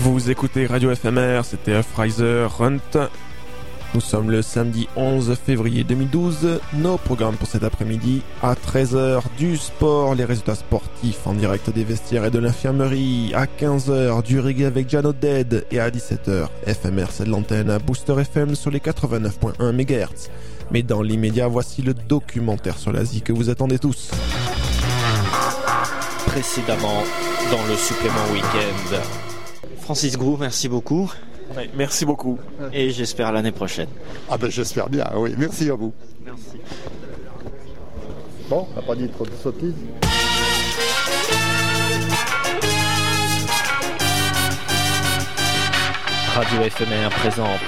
Vous écoutez Radio FMR, c'était Fraser Hunt. Nous sommes le samedi 11 février 2012. Nos programmes pour cet après-midi, à 13h, du sport, les résultats sportifs en direct des vestiaires et de l'infirmerie. À 15h, du reggae avec Jano Dead. Et à 17h, FMR, c'est de l'antenne à Booster FM sur les 89.1 MHz. Mais dans l'immédiat, voici le documentaire sur l'Asie que vous attendez tous. Précédemment, dans le supplément week-end. Francis Grou, merci beaucoup. Ouais, merci beaucoup. Et j'espère l'année prochaine. Ah ben j'espère bien, oui. Merci à vous. Merci. Bon, on n'a pas dit trop de sottises. Radio FMR présente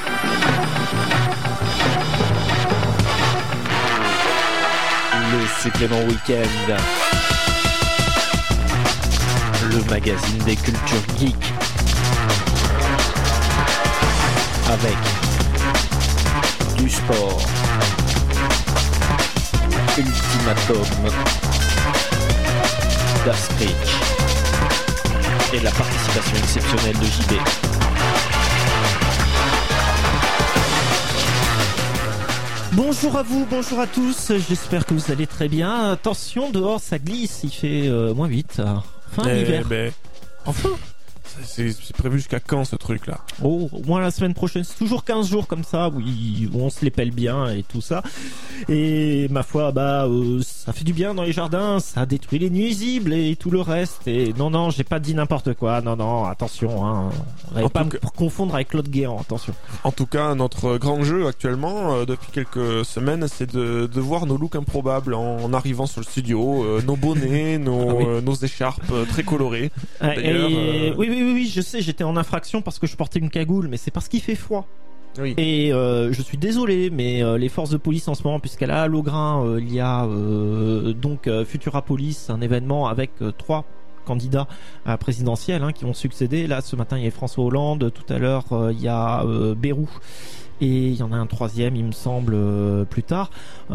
le supplément week-end. Le magazine des cultures geeks. Avec du sport, Ultimatum, Daskrik et la participation exceptionnelle de JB. Bonjour à vous, bonjour à tous, j'espère que vous allez très bien. Attention, dehors ça glisse, il fait moins 8, fin d'hiver. Enfin c'est prévu jusqu'à quand ce truc là? Oh, au moins la semaine prochaine, c'est toujours 15 jours comme ça, oui, on se les pèle bien et tout ça. Et ma foi, ça fait du bien dans les jardins, ça détruit les nuisibles et tout le reste. Et non, j'ai pas dit n'importe quoi, non, attention, hein. On va pas me confondre avec Claude Guéant, attention. En tout cas, notre grand jeu actuellement, depuis quelques semaines, c'est de voir nos looks improbables en arrivant sur le studio, nos bonnets, nos écharpes très colorées. D'ailleurs, Oui, je sais, j'étais en infraction parce que je portais une cagoule, mais c'est parce qu'il fait froid. Oui. Et je suis désolé, mais les forces de police en ce moment, puisqu'à la Halle au Grain, il y a Futura Police, un événement avec 3 candidats à la présidentielle qui vont succéder. Là, ce matin, il y a François Hollande, tout à l'heure, il y a Bayrou. Et il y en a un troisième, il me semble, plus tard.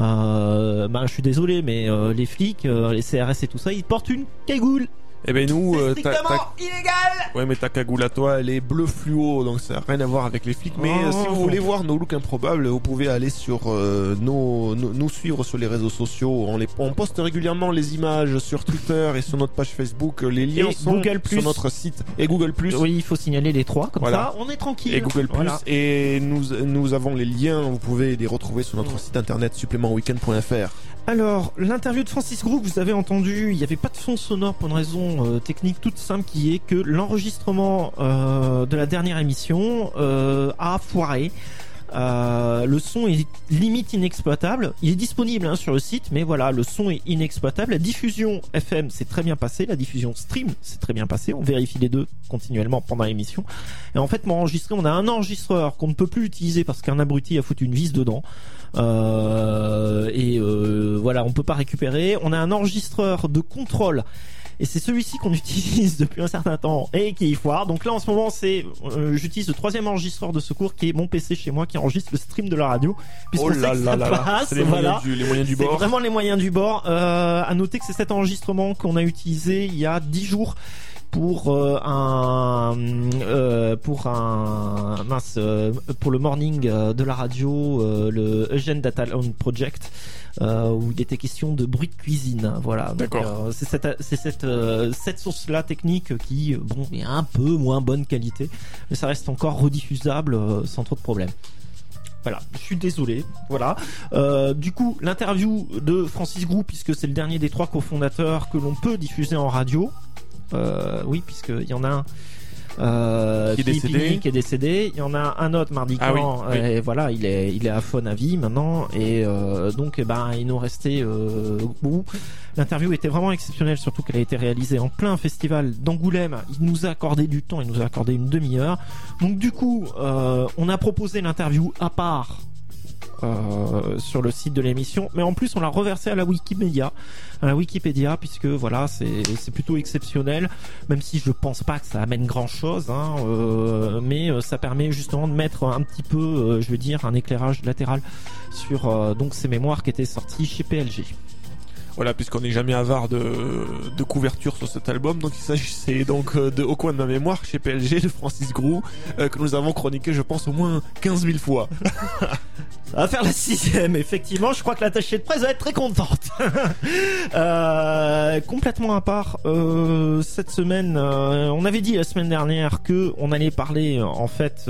Je suis désolé, mais les flics, les CRS et tout ça, ils portent une cagoule. Eh ben nous, c'est strictement illégal. Ouais, mais ta cagoule à toi, elle est bleu fluo, donc ça n'a rien à voir avec les flics. Mais si vous voulez voir nos looks improbables, vous pouvez aller sur nous suivre sur les réseaux sociaux. On poste régulièrement les images sur Twitter et sur notre page Facebook. Les liens sont sur notre site et Google+. Oui, il faut signaler les 3, comme voilà. Ça, on est tranquille. Et Google+. Voilà. Et nous avons les liens, vous pouvez les retrouver sur notre site internet supplémentweekend.fr. Alors, l'interview de Francis Grou, vous avez entendu, il n'y avait pas de fond sonore pour une raison technique toute simple qui est que l'enregistrement de la dernière émission a foiré. Le son est limite inexploitable. Il est disponible sur le site, mais voilà, le son est inexploitable. La diffusion FM s'est très bien passée, la diffusion stream s'est très bien passée. On vérifie les deux continuellement pendant l'émission. Et en fait, on a un enregistreur qu'on ne peut plus utiliser parce qu'un abruti a foutu une vis dedans. Voilà, on peut pas récupérer. On a un enregistreur de contrôle. Et c'est celui-ci qu'on utilise depuis un certain temps et qui foire. Donc là en ce moment j'utilise le 3e enregistreur de secours qui est mon PC chez moi qui enregistre le stream de la radio. Oh là là là là, c'est les moyens du bord. C'est vraiment les moyens du bord. À noter que c'est cet enregistrement qu'on a utilisé il y a 10 jours pour le morning de la radio, le Eugène Data Loan Project, où il était question de bruit de cuisine. Voilà. D'accord. Donc, c'est cette source-là technique qui, est un peu moins bonne qualité, mais ça reste encore rediffusable sans trop de problèmes. Voilà, je suis désolé. Voilà. Du coup, l'interview de Francis Grou, puisque c'est le dernier des 3 cofondateurs que l'on peut diffuser en radio. Oui, puisqu'il y en a un qui est décédé. Il y en a un autre mardi quand et voilà, il est à Faune à vie maintenant et il nous restait l'interview était vraiment exceptionnelle, surtout qu'elle a été réalisée en plein festival d'Angoulême. Il nous a accordé du temps, il nous a accordé une demi-heure. Donc du coup, on a proposé l'interview à part sur le site de l'émission, mais en plus on l'a reversé à la Wikipédia, puisque voilà, c'est plutôt exceptionnel, même si je pense pas que ça amène grand chose, mais ça permet justement de mettre un petit peu, un éclairage latéral sur donc ces mémoires qui étaient sorties chez PLG. Voilà, puisqu'on n'est jamais avare de couverture sur cet album, donc il s'agissait donc de Au coin de ma mémoire chez PLG de Francis Grou, que nous avons chroniqué, je pense, au moins 15 000 fois. Ça va faire la 6e, effectivement. Je crois que l'attachée de presse va être très contente. Complètement à part, cette semaine, on avait dit la semaine dernière que on allait parler en fait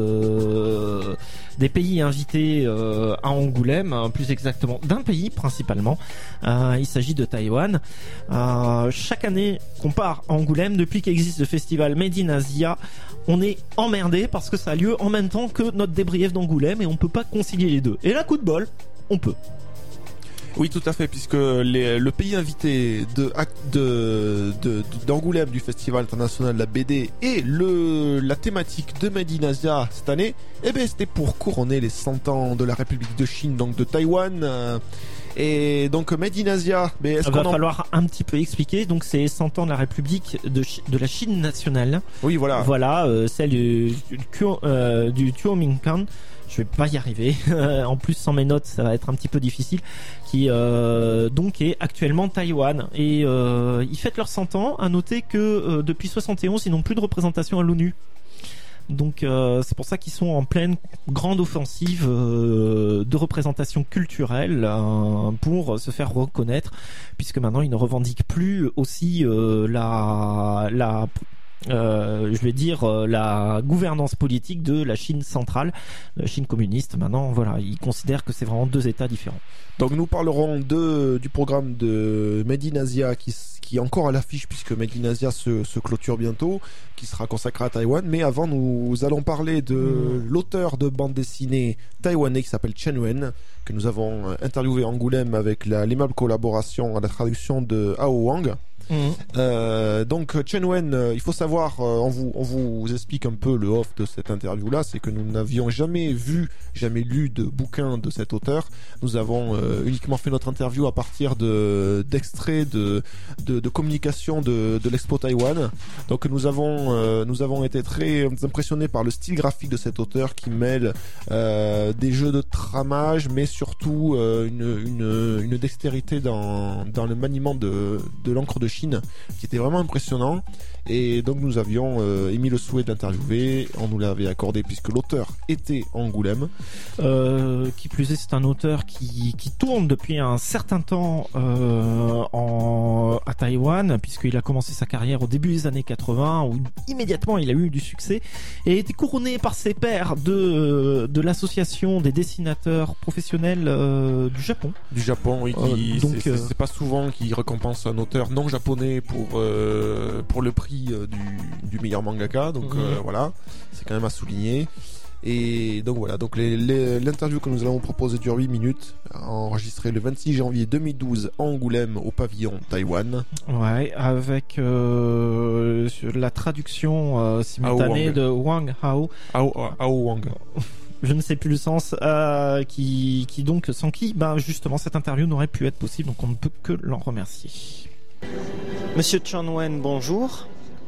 des pays invités à Angoulême, plus exactement d'un pays principalement. Il s'agit de Taïwan. Chaque année qu'on part à Angoulême, depuis qu'existe le festival Made in Asia, on est emmerdé parce que ça a lieu en même temps que notre débrief d'Angoulême et on peut pas concilier les deux. Et là, coup de bol, on peut. Oui, tout à fait, puisque le pays invité d'Angoulême du Festival international de la BD et la thématique de Made in Asia cette année, c'était pour couronner les 100 ans de la République de Chine, donc de Taïwan. Et donc Made in Asia, il va falloir un petit peu expliquer. Donc c'est 100 ans de la République de la Chine nationale. Oui, voilà. Voilà, celle du Kuomintang. Je vais pas y arriver. En plus, sans mes notes, ça va être un petit peu difficile. Qui donc est actuellement Taïwan. Et ils fêtent leurs 100 ans. À noter que depuis 71, ils n'ont plus de représentation à l'ONU. Donc c'est pour ça qu'ils sont en pleine grande offensive de représentation culturelle pour se faire reconnaître, puisque maintenant ils ne revendiquent plus aussi la gouvernance politique de la Chine centrale, de la Chine communiste. Maintenant, voilà, ils considèrent que c'est vraiment deux États différents. Donc nous parlerons du programme de Made in Asia qui est encore à l'affiche, puisque Made in Asia se clôture bientôt, qui sera consacré à Taïwan. Mais avant, nous allons parler de l'auteur de bande dessinée taïwanais qui s'appelle Chen Wen, que nous avons interviewé à Angoulême avec l'aimable collaboration à la traduction de Hao Wang. Donc Chen Wen, il faut savoir, on vous explique un peu le off de cette interview là, c'est que nous n'avions jamais lu de bouquin de cet auteur. Nous avons uniquement fait notre interview à partir d'extraits de communication de l'Expo Taïwan. Donc nous avons été très impressionnés par le style graphique de cet auteur qui mêle des jeux de tramage, mais surtout une dextérité dans le maniement de l'encre de Chine qui était vraiment impressionnant. Et donc nous avions émis le souhait d'interviewer, on nous l'avait accordé puisque l'auteur était à Angoulême. Qui plus est, c'est un auteur qui tourne depuis un certain temps à Taïwan, puisqu'il a commencé sa carrière au début des années 80, où immédiatement il a eu du succès et a été couronné par ses pairs de l'association des dessinateurs professionnels du Japon. Du Japon, oui. C'est pas souvent qu'ils récompensent un auteur non japonais pour le prix du meilleur mangaka, donc voilà, c'est quand même à souligner. Et donc voilà, donc l'interview que nous allons proposer dure 8 minutes, enregistrée le 26 janvier 2012 à Angoulême au pavillon Taïwan. Ouais, avec la traduction simultanée de Wang Hao. Hao Wang. Je ne sais plus le sens, qui donc, sans qui, justement, cette interview n'aurait pu être possible, donc on ne peut que l'en remercier. Monsieur Chen Wen, bonjour.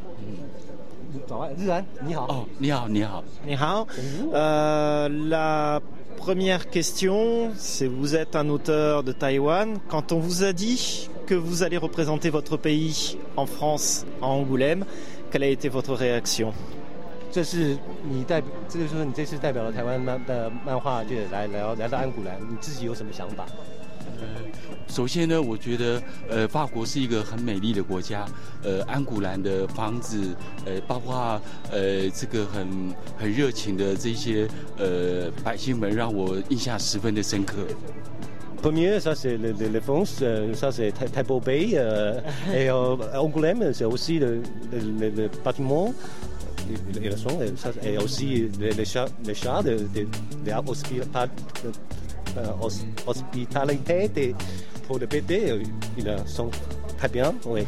La première question, c'est vous êtes un auteur de Taïwan. Quand on vous a dit que vous allez représenter votre pays en France, à Angoulême, quelle a été votre réaction? 这是你这次代表了台湾的漫画界来到安古兰，你自己有什么想法？ 首先呢，我觉得法国是一个很美丽的国家，安古兰的房子，包括这个很热情的这些百姓们，让我印象十分的深刻。 Premier, ça c'est les France, ça c'est très beau pays, et Angoulême c'est aussi le bâtiment. Et aussi les chats de hospitalité pour le BD, ils sont très bien. Oui.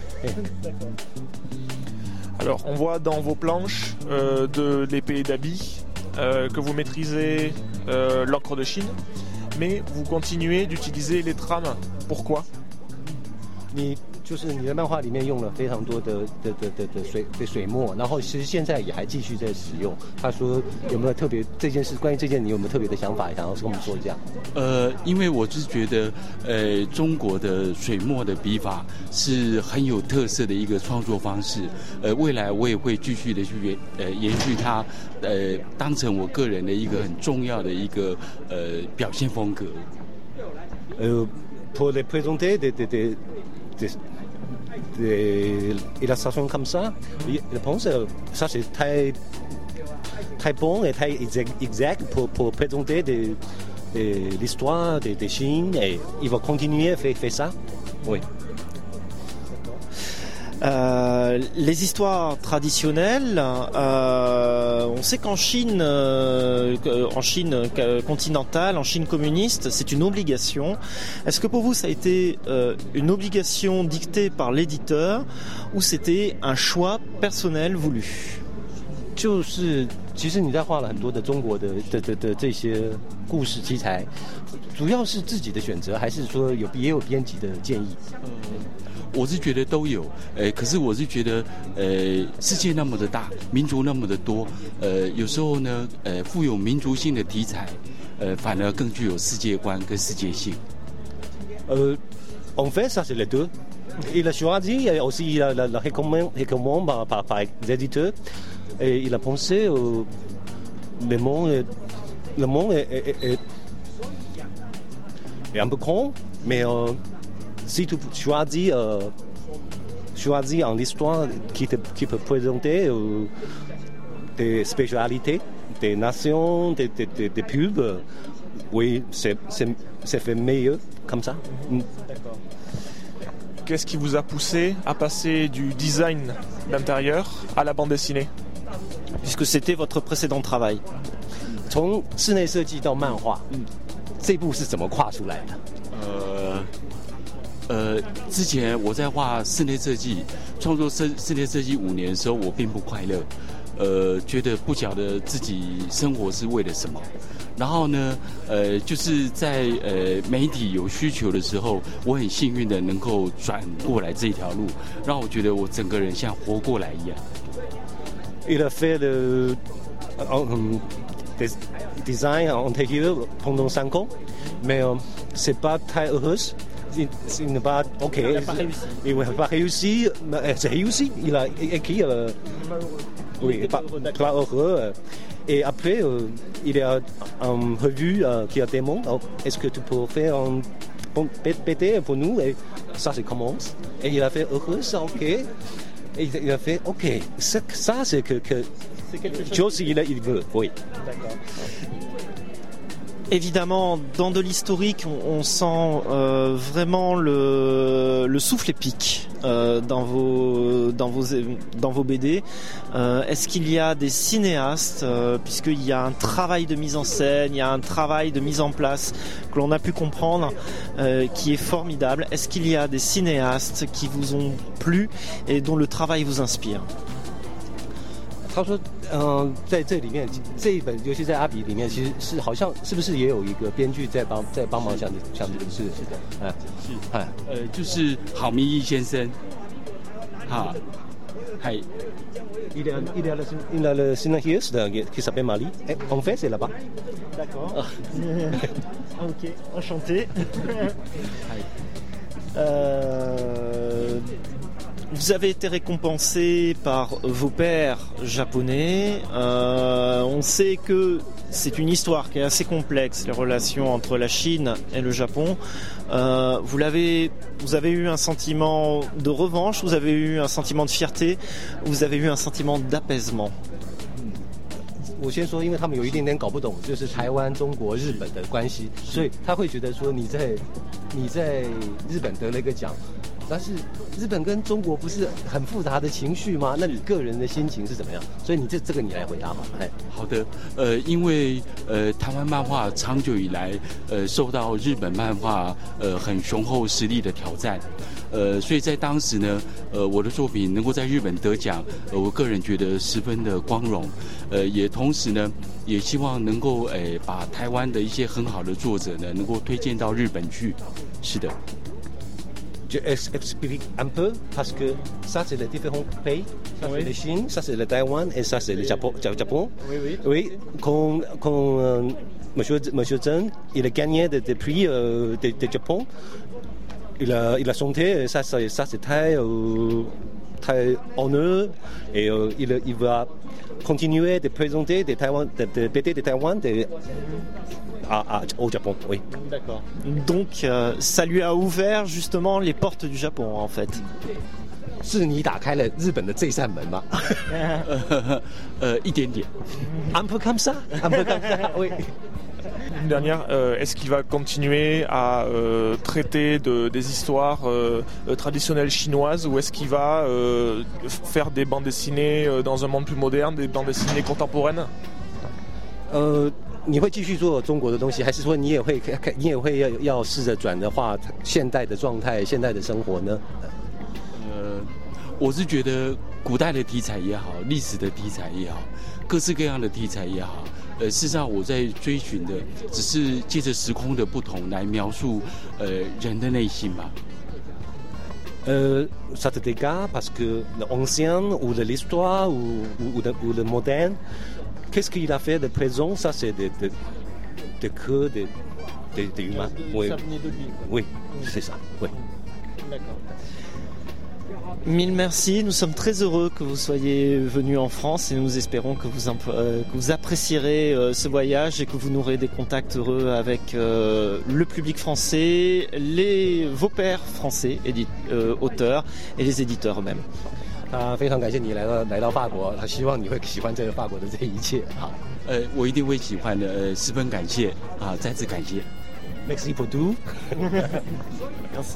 Alors, on voit dans vos planches de l'épée d'habit que vous maîtrisez l'encre de Chine, mais vous continuez d'utiliser les trames. Pourquoi ? 你就是你的漫画里面用了非常多的水墨，然后其实现在也还继续在使用。他说有没有特别这件事？关于这件你有没有特别的想法，想要跟我们说一下？ 因为我是觉得，中国的水墨的笔法是很有特色的一个创作方式。未来我也会继续的去延续它，当成我个人的一个很重要的一个表现风格。 Pour les présenter des illustrations comme ça, je pense que ça c'est très bon et très exact pour présenter l'histoire de Chine et il va continuer à faire ça. Oui. Les histoires traditionnelles, on sait qu'en Chine, continentale, en Chine communiste, c'est une obligation. Est-ce que pour vous ça a été une obligation dictée par l'éditeur ou c'était un choix personnel voulu? 就是其实你在画了很多的中国的这些故事题材，主要是自己的选择，还是说也有编辑的建议？ 我是觉得都有，可是我是觉得，世界那么的大，民族那么的多，有时候呢，富有民族性的题材，反而更具有世界观跟世界性。 En fait, ça c'est les deux. Il a choisi et aussi il a recommandé par les éditeurs et il a pensé le monde est un peu grand, mais si tu choisis en histoire qui peut présenter des spécialités, des nations, des pubs, oui, c'est fait mieux comme ça. D'accord. Qu'est-ce qui vous a poussé à passer du design d'intérieur à la bande dessinée? Puisque c'était votre précédent travail. 从室内设计到漫画，这步是怎么跨出来的？ 之前我在画室内设计，创作室内设计5年的时候，我并不快乐，觉得不晓得自己生活是为了什么。然后呢，就是在媒体有需求的时候，我很幸运的能够转过来这一条路，让我觉得我整个人像活过来一样。 Il a fait le design en intérieur pendant 5 ans, mais c'est pas très heureux. Il n'a pas, il n'a pas réussi. C'est réussi. Il a écrit, oui, pas heureux. Et après, il y a une revue qui a demandé est-ce que tu peux faire un PT pour nous? Et ça, c'est commence. Et il a fait heureux, ça, ok. Et il a fait ok. Ça, c'est que c'est quelque chose qu'il veut. Oui. D'accord. Évidemment, dans de l'historique, on sent vraiment le souffle épique dans vos BD. Est-ce qu'il y a des cinéastes, puisqu'il y a un travail de mise en scène, il y a un travail de mise en place que l'on a pu comprendre, qui est formidable. Est-ce qu'il y a des cinéastes qui vous ont plu et dont le travail vous inspire? 他说，在这里面这一本，尤其在阿比里面，其实是好像是不是也有一个编剧在帮忙，像这个是的， 就是郝明义先生，哈，嗨。 Il a le scénariste qui s'appelle Mali. En fait, c'est là-bas. D'accord. Ok, enchanté. Vous avez été récompensé par vos pairs japonais. On sait que c'est une histoire qui est assez complexe, les relations entre la Chine et le Japon. Vous avez eu un sentiment de revanche, vous avez eu un sentiment de fierté, vous avez eu un sentiment d'apaisement. 我先说，因为他们有一点点搞不懂，就是台湾、中国、日本的关系，所以他会觉得说你在日本得了一个奖。但是日本跟中国不是很复杂的情绪吗？那你个人的心情是怎么样？所以你这个你来回答好。 好的，因为台湾漫画长久以来受到日本漫画很雄厚实力的挑战，所以在当时呢，我的作品能够在日本得奖，我个人觉得十分的光荣，也同时呢，也希望能够把台湾的一些很好的作者呢，能够推荐到日本去。是的。 Je explique un peu parce que ça c'est les différents pays. Ça c'est la Chine, ça c'est le Taïwan et ça c'est le Japon. Oui. Quand Monsieur Zheng, il a gagné des prix de Japon. Il a chanté, ça c'est très honneur et il va continuer de présenter des BD de Taïwan au Japon. Oui. D'accord. Donc ça lui a ouvert justement les portes du Japon en fait. 是你打开了日本的这扇门吗？ 一点点。 Un peu comme ça, oui. Une dernière, est-ce qu'il va continuer à traiter des histoires traditionnelles chinoises ou est-ce qu'il va faire des bandes dessinées dans un monde plus moderne, des bandes dessinées contemporaines 你会继续做中国的东西，还是说你也会要试着转的话现代的状态、现代的生活呢？ 我是觉得古代的题材也好，历史的题材也好，各式各样的题材也好，事实上我在追寻的只是借着时空的不同来描述人的内心吧。 Ça te dégage parce que l'ancien ou de l'histoire ou le moderne, qu'est-ce qu'il a fait de présent? Ça c'est de cœur des humains. Oui. Ça venait de lui. Oui, c'est ça. Oui. D'accord. Mille merci, nous sommes très heureux que vous soyez venus en France et nous espérons que vous apprécierez ce voyage et que vous n'aurez des contacts heureux avec le public français, vos pairs français, auteurs et les éditeurs eux-mêmes. 非常感谢你来到法国，他希望你会喜欢这个法国的这一切。好， 我一定会喜欢的，十分感谢啊，再次感谢。 Merci pour tout. Merci.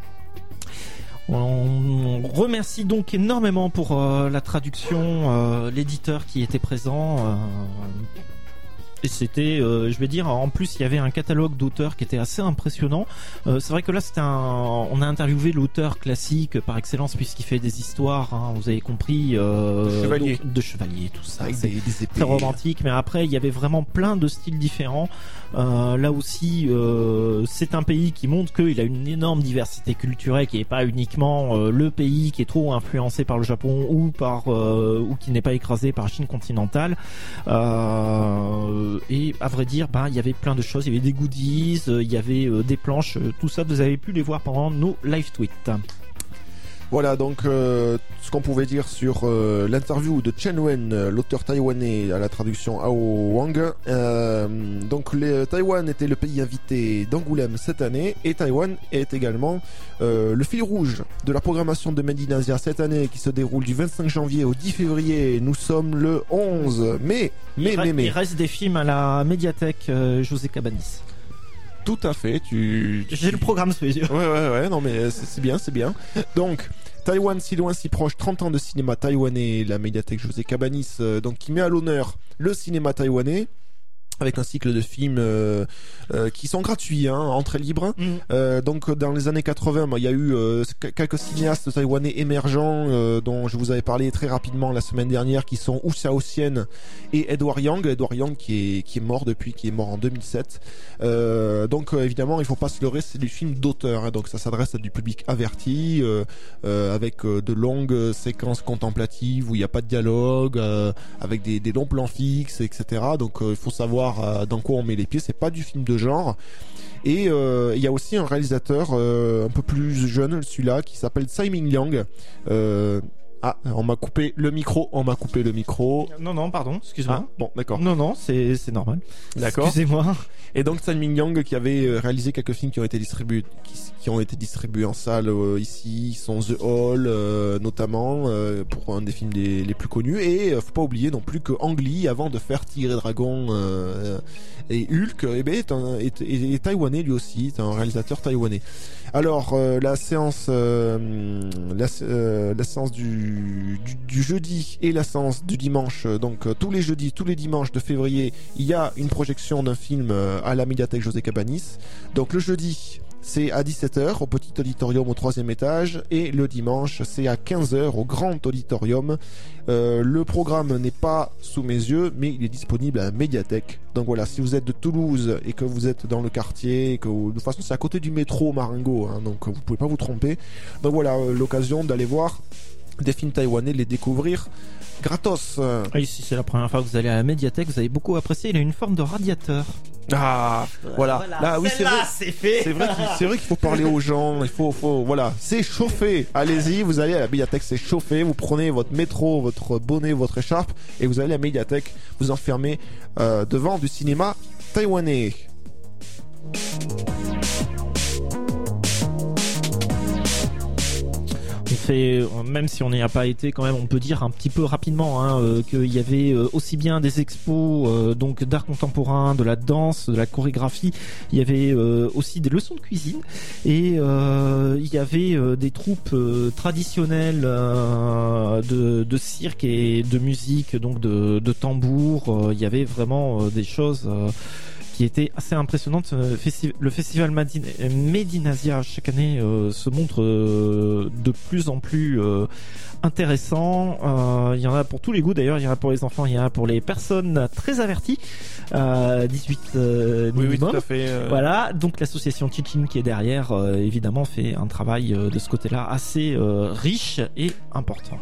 On remercie donc énormément pour la traduction, l'éditeur qui était présent. Et c'était, je vais dire, en plus il y avait un catalogue d'auteurs qui était assez impressionnant. C'est vrai que là on a interviewé l'auteur classique par excellence puisqu'il fait des histoires, hein, vous avez compris, de chevaliers, tout ça, avec des épées. Très romantique. Mais après il y avait vraiment plein de styles différents. Là aussi, c'est un pays qui montre qu'il a une énorme diversité culturelle, qui n'est pas uniquement le pays qui est trop influencé par le Japon ou qui n'est pas écrasé par la Chine continentale. Et à vrai dire, il y avait plein de choses. Il y avait des goodies, il y avait des planches. Tout ça, vous avez pu les voir pendant nos live tweets. Voilà donc ce qu'on pouvait dire sur l'interview de Chen Wen, l'auteur taïwanais à la traduction Hao Wang. Donc Taïwan était le pays invité d'Angoulême cette année et Taïwan est également le fil rouge de la programmation de Made in Asia cette année qui se déroule du 25 janvier au 10 février. Nous sommes le 11 mai. Il reste des films à la médiathèque José Cabanis. Tout à fait, j'ai le programme sous les yeux. Ouais, non mais c'est bien. Donc, Taïwan, si loin, si proche, 30 ans de cinéma taïwanais, la médiathèque José Cabanis, donc qui met à l'honneur le cinéma taïwanais, avec un cycle de films qui sont gratuits, hein, entrée libre. Donc dans les années 80, il y a eu quelques cinéastes taïwanais émergents dont je vous avais parlé très rapidement la semaine dernière, qui sont Wu Xiaoxian et Edward Yang. Edward Yang qui est mort en 2007. Donc évidemment, il faut pas se leurrer, c'est du film d'auteur, hein, donc ça s'adresse à du public averti, avec de longues séquences contemplatives où il n'y a pas de dialogue, avec des longs plans fixes, etc. Donc il faut savoir dans quoi on met les pieds, c'est pas du film de genre. Et il y a aussi un réalisateur un peu plus jeune, celui-là, qui s'appelle Tsai Ming-liang. On m'a coupé le micro. Non, pardon, excuse-moi. Bon, d'accord. Non, c'est normal. D'accord. Excusez-moi. Et donc Tsai Ming-liang qui avait réalisé quelques films qui ont été distribués en salle ici, sont The Hall notamment pour un des films les plus connus, et faut pas oublier non plus que Ang Lee, avant de faire Tigre et Dragon et Hulk, est taïwanais lui aussi, est un réalisateur taïwanais. Alors la séance du jeudi et la séance du dimanche, donc tous les jeudis, tous les dimanches de février, il y a une projection d'un film à la médiathèque José Cabanis. Donc le jeudi, c'est à 17h au petit auditorium au 3e étage et le dimanche c'est à 15h au grand auditorium. Le programme n'est pas sous mes yeux mais il est disponible à la médiathèque. Donc voilà, si vous êtes de Toulouse et que vous êtes dans le quartier, et que de toute façon c'est à côté du métro Marengo, hein, donc vous pouvez pas vous tromper. Donc voilà, l'occasion d'aller voir des films taïwanais, les découvrir gratos. Et si c'est la première fois que vous allez à la médiathèque, vous avez beaucoup apprécié, il a une forme de radiateur. Ah, voilà. Là, oui, c'est vrai. C'est fait. C'est vrai qu'il faut parler aux gens. Il faut, voilà. C'est chauffé. Allez-y, vous allez à la médiathèque, c'est chauffé. Vous prenez votre métro, votre bonnet, votre écharpe, et vous allez à la médiathèque. Vous enfermez devant du cinéma taïwanais. On fait, même si on n'y a pas été, quand même, on peut dire un petit peu rapidement qu'il y avait aussi bien des expos donc d'art contemporain, de la danse, de la chorégraphie. Il y avait aussi des leçons de cuisine et il y avait des troupes traditionnelles de cirque et de musique, donc de tambour. Il y avait vraiment des choses qui était assez impressionnante. Le festival Medinasia chaque année se montre de plus en plus intéressant. Il y en a pour tous les goûts d'ailleurs, il y en a pour les enfants, il y en a pour les personnes très averties, 18 minimum. Oui, tout à fait. Voilà, donc l'association Tichin qui est derrière évidemment fait un travail de ce côté-là assez riche et important.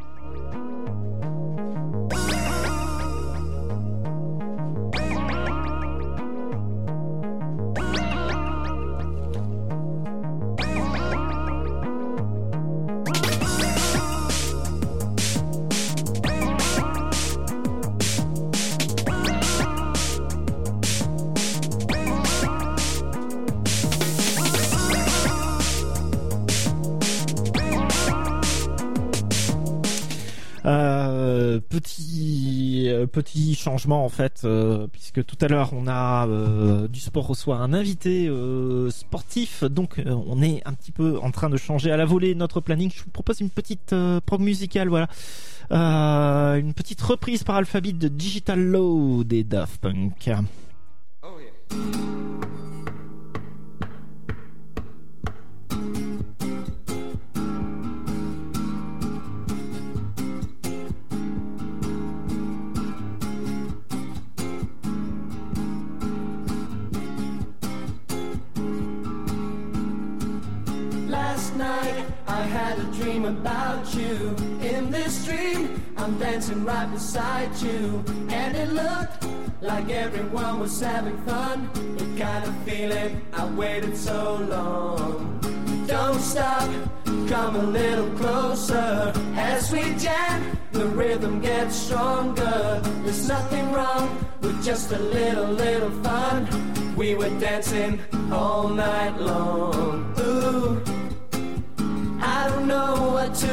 Petit changement en fait, puisque tout à l'heure on a du sport reçoit un invité sportif, donc on est un petit peu en train de changer à la volée notre planning. Je vous propose une petite prog musicale, voilà, une petite reprise par Alphabet de Digital Law des Daft Punk. Oh yeah. I had a dream about you. In this dream, I'm dancing right beside you. And it looked like everyone was having fun. The kind of feeling I waited so long. Don't stop, come a little closer. As we jam, the rhythm gets stronger. There's nothing wrong with just a little fun. We were dancing all night long. Ooh, I don't know what to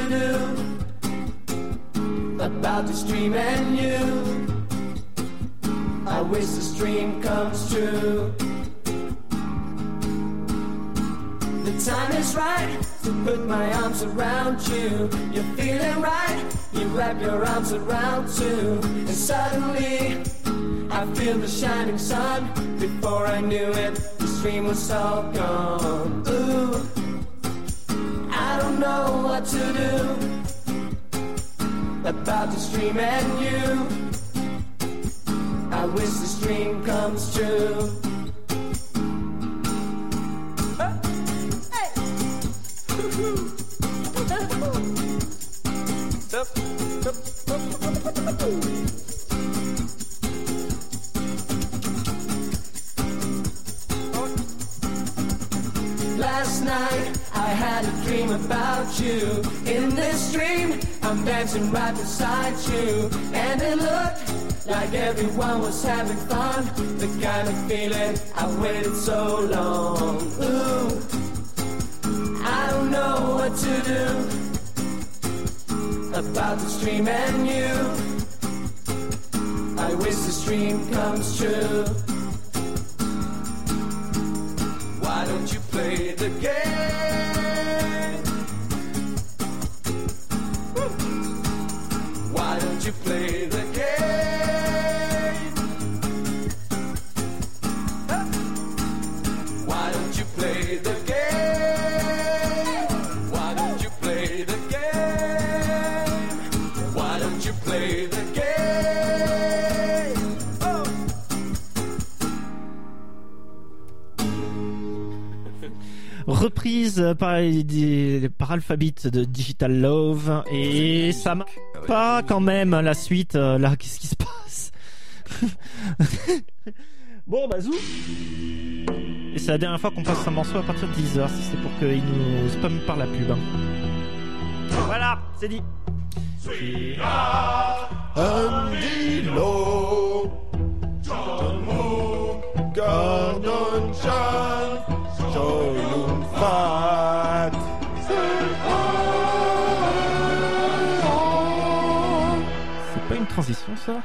do about this dream and you. I wish this dream comes true. The time is right to put my arms around you. You're feeling right, you wrap your arms around too. And suddenly, I feel the shining sun. Before I knew it, this dream was all gone. Ooh, I don't know what to do about this dream and you. I wish this dream comes true. Last night I had a dream about you. In this dream I'm dancing right beside you. And it looked like everyone was having fun. The kind of feeling I waited so long. Ooh, I don't know what to do about this dream and you. I wish this dream comes true. Why don't you play the game? Woo! Why don't you play the game? Why don't you play the game? you play the game? Oh. Reprise par Alphabet de Digital Love, et ça marche pas quand même la suite. Là, qu'est-ce qui se passe? Bon, bah zou. Et c'est la dernière fois qu'on passe un morceau à partir de 10h, si c'est pour qu'il nous spamme par la pub. Voilà, c'est dit. Andy Lowe, John Moore, Gordon Chan, Joylun Fat. C'est pas une transition, ça?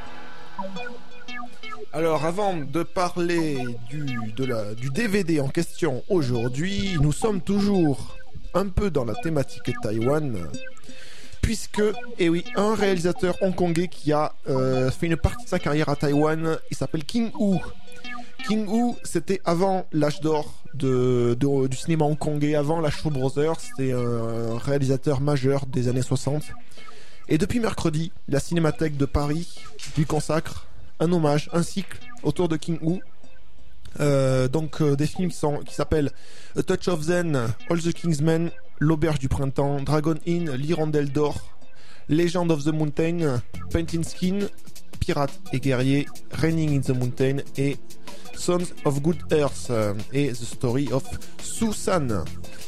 Alors, avant de parler du DVD en question aujourd'hui, nous sommes toujours un peu dans la thématique Taïwan, puisque, eh oui, un réalisateur hongkongais qui a fait une partie de sa carrière à Taïwan, il s'appelle King Hu. King Hu, c'était avant l'âge d'or du cinéma hongkongais, avant la Shaw Brothers. C'était un réalisateur majeur des années 60. Et depuis mercredi, la Cinémathèque de Paris lui consacre un hommage, un cycle autour de King Hu. Des films qui s'appellent A Touch of Zen, All the Kingsmen, L'Auberge du Printemps, Dragon Inn, L'Hirondelle d'Or, Legend of the Mountain, Painted Skin, Pirates et Guerriers, Raining in the Mountain et Sons of Good Earth et The Story of Susan.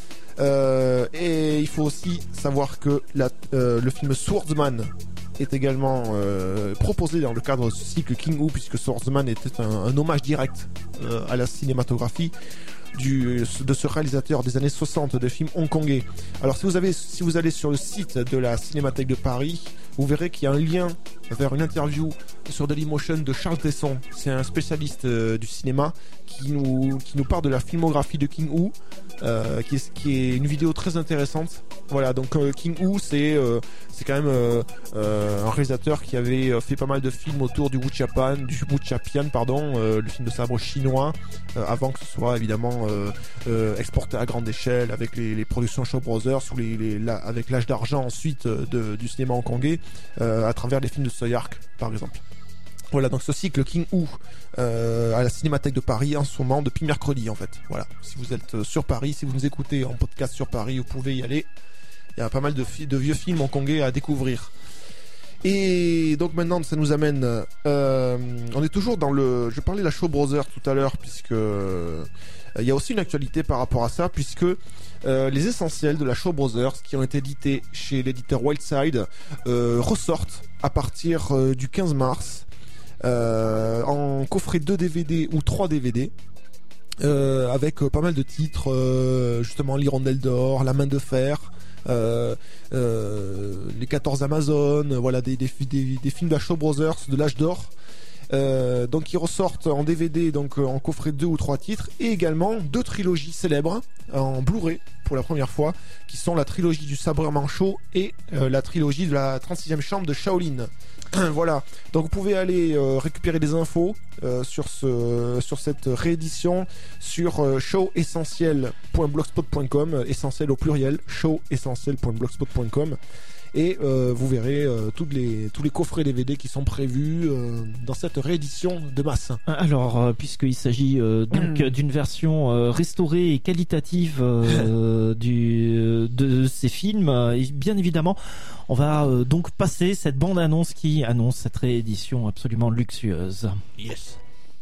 Et il faut aussi savoir que le film Swordsman est également proposé dans le cadre de ce cycle King Hu, puisque Swordsman était un hommage direct à la cinématographie de ce réalisateur des années 60 de films hongkongais. Alors si vous allez sur le site de la Cinémathèque de Paris, vous verrez qu'il y a un lien vers une interview sur Dailymotion de Charles Tesson. C'est un spécialiste du cinéma qui nous parle de la filmographie de King Hu, qui est une vidéo très intéressante. Voilà, donc King Hu, c'est quand même un réalisateur qui avait fait pas mal de films autour du Wuchapian, le film de sabre chinois, avant que ce soit évidemment exporté à grande échelle avec les productions Shaw Brothers ou avec l'âge d'argent ensuite du cinéma hongkongais, à travers les films de Soyark par exemple. Voilà, donc ce cycle King Hu à la Cinémathèque de Paris en ce moment depuis mercredi en fait. Voilà, si vous êtes sur Paris, si vous nous écoutez en podcast sur Paris, vous pouvez y aller. Il y a pas mal de vieux films hongkongais à découvrir. Et donc maintenant, ça nous amène... on est toujours dans le... Je parlais de la Shaw Brothers tout à l'heure, puisque... il y a aussi une actualité par rapport à ça, puisque les essentiels de la Shaw Brothers, qui ont été édités chez l'éditeur Wildside, ressortent à partir du 15 mars, en coffret 2 DVD ou 3 DVD. Avec pas mal de titres, justement L'Hirondelle d'Or, La Main de Fer, les 14 Amazones, voilà des films de la Shaw Brothers de l'âge d'or. Donc ils ressortent en DVD, donc en coffret 2 ou 3 titres, et également 2 trilogies célèbres en Blu-ray pour la première fois, qui sont la trilogie du sabre manchot et la trilogie de la 36e chambre de Shaolin. Voilà, donc vous pouvez aller récupérer des infos sur cette réédition sur showessentiel.blogspot.com, essentiel au pluriel, showessentiel.blogspot.com, et vous verrez tous les coffrets DVD qui sont prévus dans cette réédition de masse. Alors, puisqu'il s'agit donc d'une version restaurée et qualitative de ces films, bien évidemment, on va donc passer cette bande-annonce qui annonce cette réédition absolument luxueuse. Yes.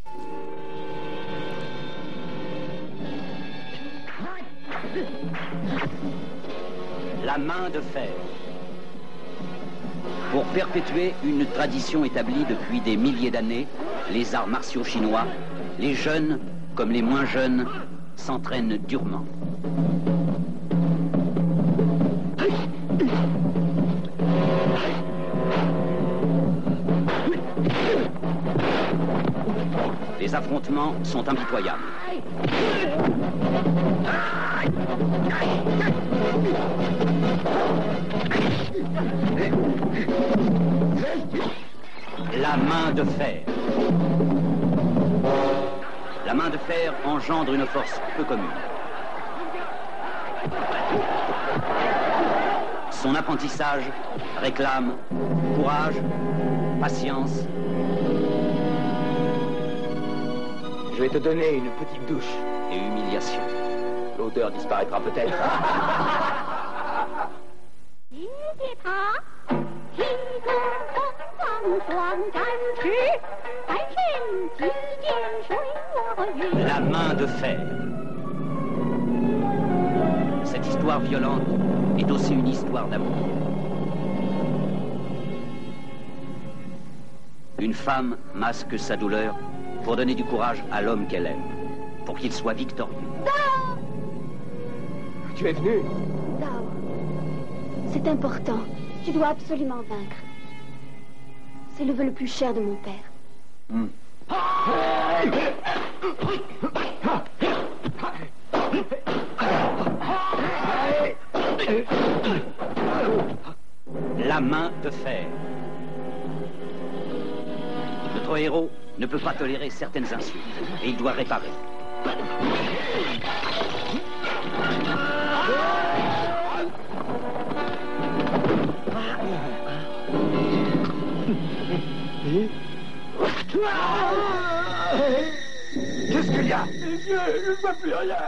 La main de fer. Pour perpétuer une tradition établie depuis des milliers d'années, les arts martiaux chinois, les jeunes comme les moins jeunes, s'entraînent durement. Les affrontements sont impitoyables. La main de fer. La main de fer engendre une force peu commune. Son apprentissage réclame courage, patience. Je vais te donner une petite douche. Et humiliation. L'odeur disparaîtra peut-être. La main de fer. Cette histoire violente est aussi une histoire d'amour. Une femme masque sa douleur pour donner du courage à l'homme qu'elle aime, pour qu'il soit victorieux. Tu es venu. Zhao, c'est important. Tu dois absolument vaincre. C'est le vœu le plus cher de mon père. La main de fer. Notre héros ne peut pas tolérer certaines insultes et il doit réparer. Qu'est-ce qu'il y a? Je ne vois plus rien.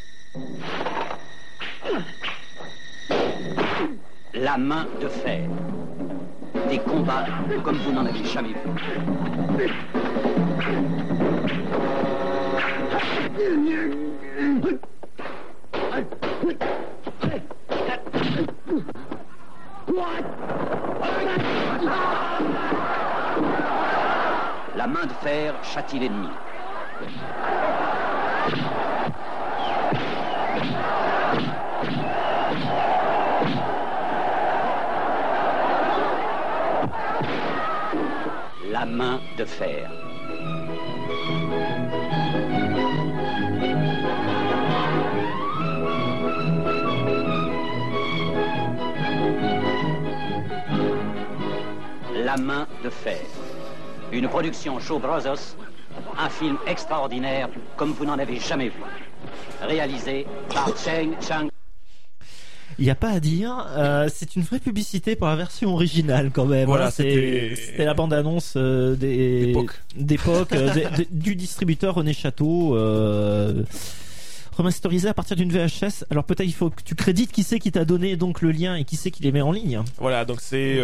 La main de fer. Des combats comme vous n'en avez jamais vu. La main de fer châtie l'ennemi. La main de fer. La main de fer. Une production Shaw Brothers, un film extraordinaire comme vous n'en avez jamais vu. Réalisé par Cheng Chang. Il n'y a pas à dire, c'est une vraie publicité pour la version originale quand même. Voilà, hein, c'était la bande-annonce d'époque du distributeur René Château, remasterisé à partir d'une VHS. Alors peut-être il faut que tu crédites qui c'est qui t'a donné donc le lien et qui c'est qui les met en ligne. Voilà, donc c'est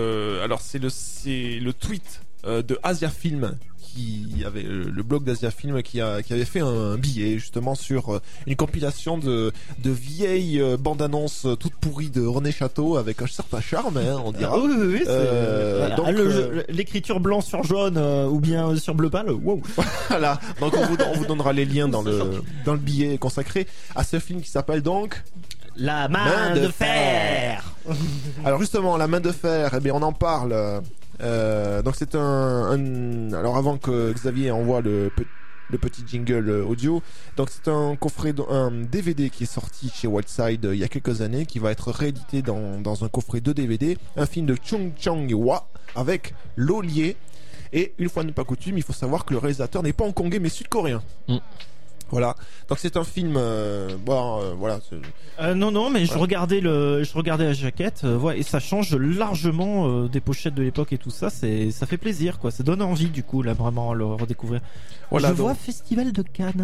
le tweet de Asia Film, qui avait le blog d'Asia Film qui avait fait un billet justement sur une compilation de vieilles bandes annonces toutes pourries de René Château avec un certain charme, hein, on dira. Oui, donc l'écriture blanc sur jaune ou bien sur bleu pâle. Wow. Voilà. Donc on vous donnera les liens dans le billet consacré à ce film qui s'appelle donc La main de fer. Alors justement, la main de fer, eh bien on en parle. Donc c'est alors avant que Xavier envoie le petit jingle audio, donc c'est un coffret, un DVD qui est sorti chez Wildside il y a quelques années, qui va être réédité dans un coffret de DVD, un film de Chung Chang-hwa avec Lolier. Et une fois n'est pas coutume, il faut savoir que le réalisateur n'est pas hongkongais mais sud-coréen. Voilà. Donc c'est un film. Voilà. Non, mais je regardais la jaquette, et ça change largement des pochettes de l'époque et tout ça. Ça fait plaisir, quoi. Ça donne envie, du coup, là, vraiment, à le redécouvrir. Voilà, je vois Festival de Cannes.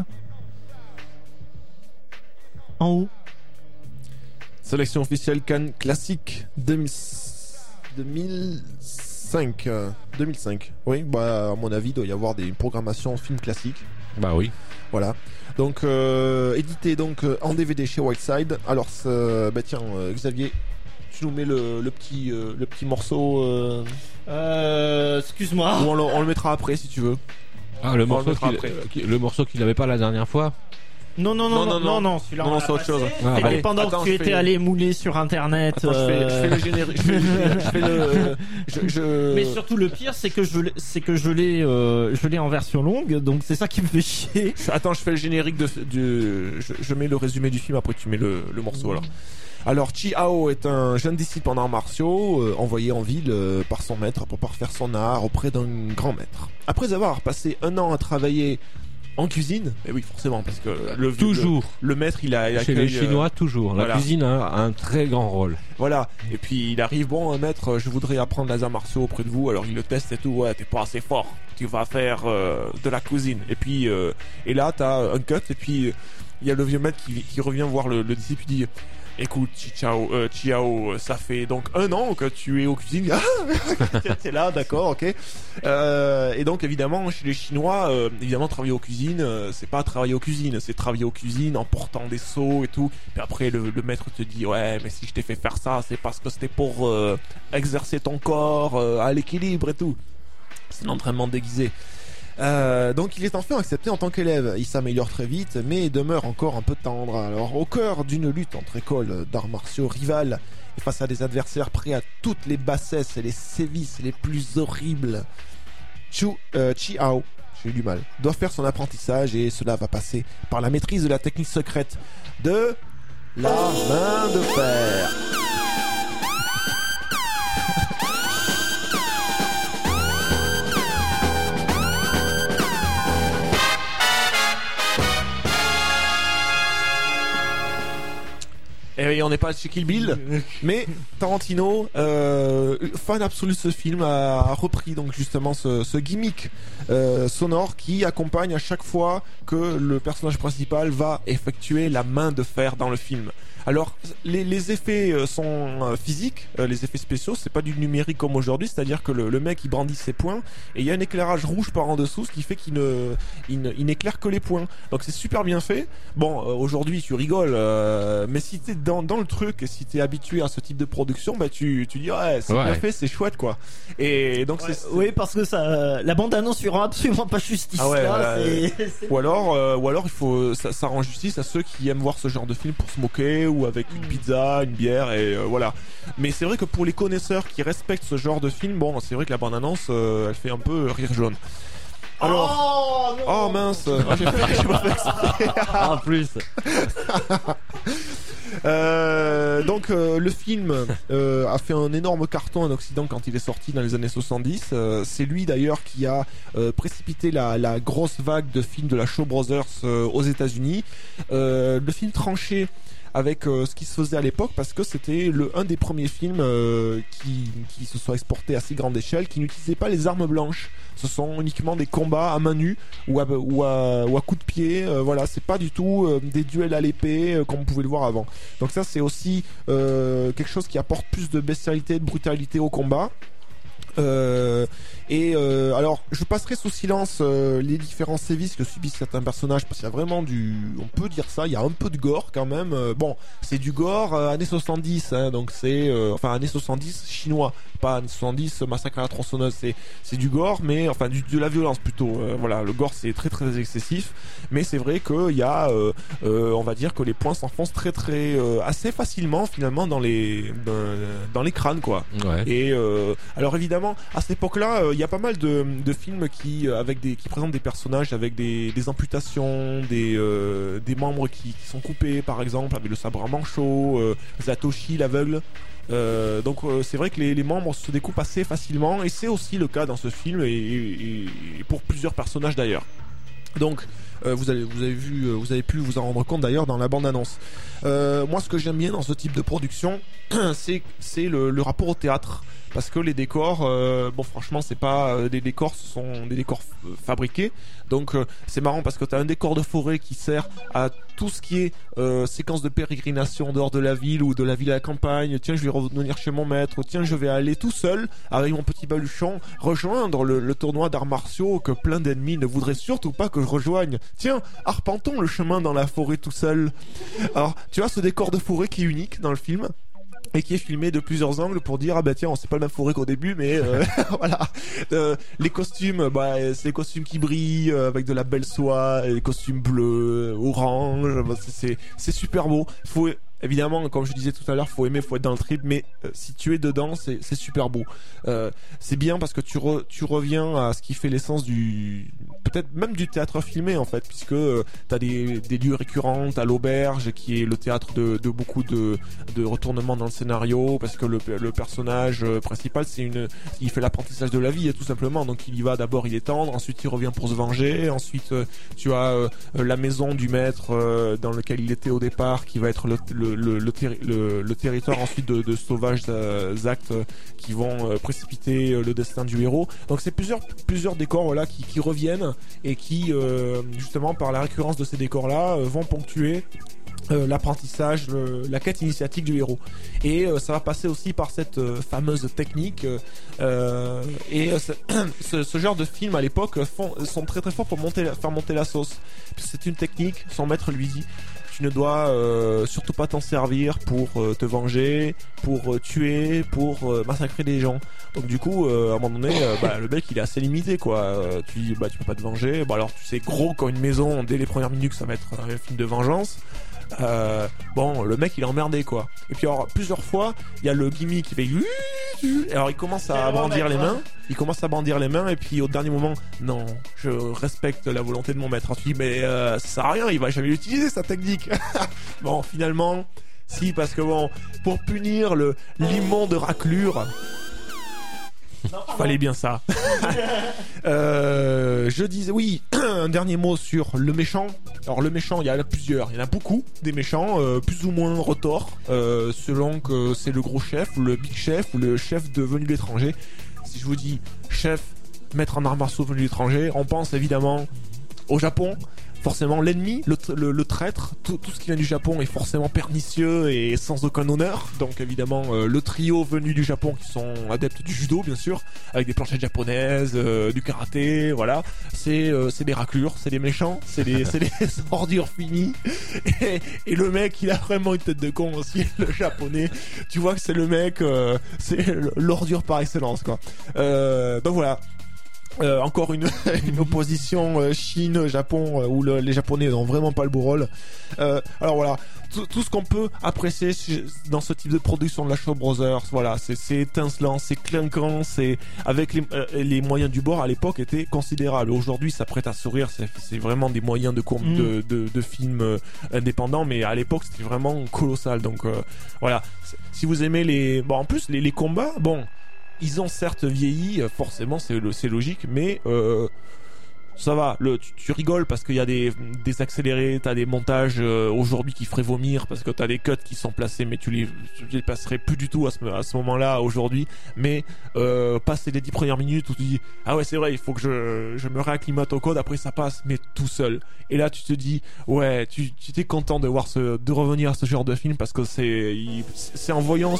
En haut. Sélection officielle Cannes classique 2005. 2005. Oui, à mon avis, il doit y avoir des programmations films classiques. Bah oui. Voilà. Donc édité donc en DVD chez Wildside. Alors tiens, Xavier, tu nous mets le petit morceau. Excuse-moi. Ou on le mettra après si tu veux. Ah, le morceau qu'il avait pas la dernière fois. Non, celui-là. Non, c'est autre chose. Et pendant que tu étais allé mouler sur internet. Attends, je fais le générique. Mais surtout le pire, c'est que je l'ai en version longue, donc c'est ça qui me fait chier. Attends, je fais le générique je mets le résumé du film, après tu mets le morceau alors. Alors Chi Hao est un jeune disciple en arts martiaux envoyé en ville par son maître pour parfaire son art auprès d'un grand maître. Après avoir passé un an à travailler En cuisine, mais oui forcément parce que toujours le maître il chez accueille, les Chinois toujours. La cuisine a un très grand rôle. Voilà. Et puis il arrive, bon maître, je voudrais apprendre les arts martiaux auprès de vous. Alors il le teste et tout. Ouais, t'es pas assez fort. Tu vas faire de la cuisine. Et puis et là t'as un cut et puis il y a le vieux maître qui revient voir le disciple et dit. Écoute, Chiao, ça fait donc 1 an que tu es aux cuisines. T'es là, d'accord, ok. Et donc évidemment, chez les Chinois, évidemment travailler aux cuisines, c'est pas travailler aux cuisines, c'est travailler aux cuisines en portant des seaux et tout. Puis après, le maître te dit, ouais, mais si je t'ai fait faire ça, c'est parce que c'était pour exercer ton corps à l'équilibre et tout. C'est un entraînement déguisé. Donc il est enfin accepté en tant qu'élève. Il s'améliore très vite, mais demeure encore un peu tendre. Alors au cœur d'une lutte entre écoles d'arts martiaux rivales et face à des adversaires prêts à toutes les bassesses et les sévices les plus horribles, Chiao, j'ai eu du mal, doit faire son apprentissage et cela va passer par la maîtrise de la technique secrète de la main de fer. Et on n'est pas chez Kill Bill, mais Tarantino, fan absolu de ce film, a repris donc justement ce gimmick sonore qui accompagne à chaque fois que le personnage principal va effectuer la main de fer dans le film. Alors les effets sont physiques, les effets spéciaux, c'est pas du numérique comme aujourd'hui, c'est-à-dire que le mec il brandit ses poings et il y a un éclairage rouge par en dessous, ce qui fait qu'il n'éclaire que les poings. Donc c'est super bien fait. Bon, aujourd'hui tu rigoles, mais si t'es dans le truc et si t'es habitué à ce type de production, bah tu dis ouais c'est bien fait, c'est chouette quoi. Et donc oui, parce que ça, la bande annonce lui rend absolument pas justice. Ah ouais, là, ou alors il faut ça rend justice à ceux qui aiment voir ce genre de film pour se moquer ou avec une pizza, une bière et voilà. Mais c'est vrai que pour les connaisseurs qui respectent ce genre de film, bon, c'est vrai que la bande-annonce elle fait un peu rire jaune. Alors, oh mince, j'ai pas fait exprès. En plus. Donc le film a fait un énorme carton en Occident quand il est sorti dans les années 70. C'est lui d'ailleurs qui a précipité la grosse vague de films de la Shaw Brothers aux États-Unis. Le film tranché avec ce qui se faisait à l'époque parce que c'était un des premiers films qui se sont exportés à si grande échelle, qui n'utilisaient pas les armes blanches. Ce sont uniquement des combats à main nue ou à coups de pied. Voilà, c'est pas du tout des duels à l'épée comme on pouvait le voir avant. Donc ça c'est aussi quelque chose qui apporte plus de bestialité, de brutalité au combat. Alors je passerai sous silence les différents sévices que subissent certains personnages parce qu'il y a vraiment on peut dire ça, il y a un peu de gore quand même. Bon, c'est du gore années 70 hein, donc c'est années 70 chinois, pas années 70 massacre à la tronçonneuse, c'est du gore mais enfin de la violence plutôt. Voilà, le gore c'est très très excessif, mais c'est vrai que il y a on va dire que les poings s'enfoncent très très assez facilement finalement dans les crânes quoi. Ouais. Et alors évidemment à cette époque-là, il y a pas mal de films qui présentent des personnages avec des amputations, des membres qui sont coupés, par exemple, avec le sabre à manchot, Zatoshi l'aveugle. Donc c'est vrai que les membres se découpent assez facilement, et c'est aussi le cas dans ce film et pour plusieurs personnages d'ailleurs. Donc vous avez pu vous en rendre compte d'ailleurs dans la bande-annonce. Moi, ce que j'aime bien dans ce type de production, c'est le rapport au théâtre. Parce que les décors, bon franchement c'est pas des décors, ce sont des décors fabriqués. Donc c'est marrant parce que t'as un décor de forêt qui sert à tout ce qui est séquence de pérégrination dehors de la ville ou de la ville à la campagne. Tiens, je vais revenir chez mon maître. Tiens, je vais aller tout seul avec mon petit baluchon rejoindre le tournoi d'arts martiaux que plein d'ennemis ne voudraient surtout pas que je rejoigne. Tiens, arpentons le chemin dans la forêt tout seul. Alors tu vois ce décor de forêt qui est unique dans le film et qui est filmé de plusieurs angles pour dire ah bah tiens, on sait pas le même forêt qu'au début, mais voilà. Les costumes, c'est des costumes qui brillent avec de la belle soie, les costumes bleus, orange, c'est super beau. Faut évidemment, comme je disais tout à l'heure, faut aimer, faut être dans le trip, mais si tu es dedans, c'est super beau. C'est bien parce que tu reviens à ce qui fait l'essence peut-être même du théâtre filmé en fait, puisque t'as des lieux récurrents, t'as l'auberge qui est le théâtre de beaucoup de retournements dans le scénario, parce que le personnage principal il fait l'apprentissage de la vie tout simplement, donc il y va, d'abord il est tendre, ensuite il revient pour se venger, ensuite tu as la maison du maître dans lequel il était au départ, qui va être le territoire ensuite de sauvages actes qui vont précipiter le destin du héros. Donc c'est plusieurs décors voilà qui reviennent et qui justement par la récurrence de ces décors là vont ponctuer l'apprentissage, la quête initiatique du héros. Et ça va passer aussi par cette fameuse technique et ce genre de film à l'époque sont très très forts pour faire monter la sauce. C'est une technique, son maître lui dit: tu ne dois surtout pas t'en servir pour te venger, pour tuer, pour massacrer des gens. Donc du coup, à un moment donné, le mec il est assez limité quoi. Tu dis tu peux pas te venger. Alors tu sais gros comme une maison dès les premières minutes que ça va être un film de vengeance. Le mec il est emmerdé quoi. Et puis alors plusieurs fois il y a le gimmick qui fait alors il commence à brandir les mains, et puis au dernier moment, non, je respecte la volonté de mon maître. Alors, tu dis mais ça sert à rien, il va jamais l'utiliser sa technique. Bon finalement si, parce que pour punir l'immonde raclure, fallait bien ça. Je disais oui, un dernier mot sur le méchant. Alors le méchant, il y en a beaucoup des méchants, plus ou moins retors, selon que c'est le gros chef, le big chef ou le chef venu de l'étranger. Si je vous dis chef, maître en arts martiaux venu de l'étranger, on pense évidemment au Japon. Forcément l'ennemi, le traître, tout ce qui vient du Japon est forcément pernicieux et sans aucun honneur. Donc évidemment le trio venu du Japon qui sont adeptes du judo bien sûr, avec des planchettes japonaises, du karaté, voilà. C'est des raclures, c'est des méchants, c'est des ordures finies. Et le mec il a vraiment une tête de con aussi, le japonais. Tu vois que c'est le mec, c'est l'ordure par excellence quoi. Donc voilà. Encore une opposition Chine-Japon où les Japonais n'ont vraiment pas le beau rôle. Alors voilà, tout ce qu'on peut apprécier dans ce type de production de la Shaw Brothers, voilà, c'est étincelant, c'est clinquant, c'est avec les moyens du bord à l'époque étaient considérables. Aujourd'hui, ça prête à sourire, c'est vraiment des moyens de films indépendants, mais à l'époque c'était vraiment colossal. Donc voilà, si vous aimez en plus les combats, ils ont certes vieilli, forcément c'est logique, mais ça va. Tu rigoles parce qu'il y a des accélérés, t'as des montages aujourd'hui qui feraient vomir parce que t'as des cuts qui sont placés, mais tu les passerais plus du tout à ce moment-là aujourd'hui. Mais passer les 10 premières minutes où tu dis ah ouais c'est vrai, il faut que je me réacclimate au code, après ça passe mais tout seul. Et là tu te dis ouais, tu t'es content de revenir à ce genre de film parce que c'est en voyant.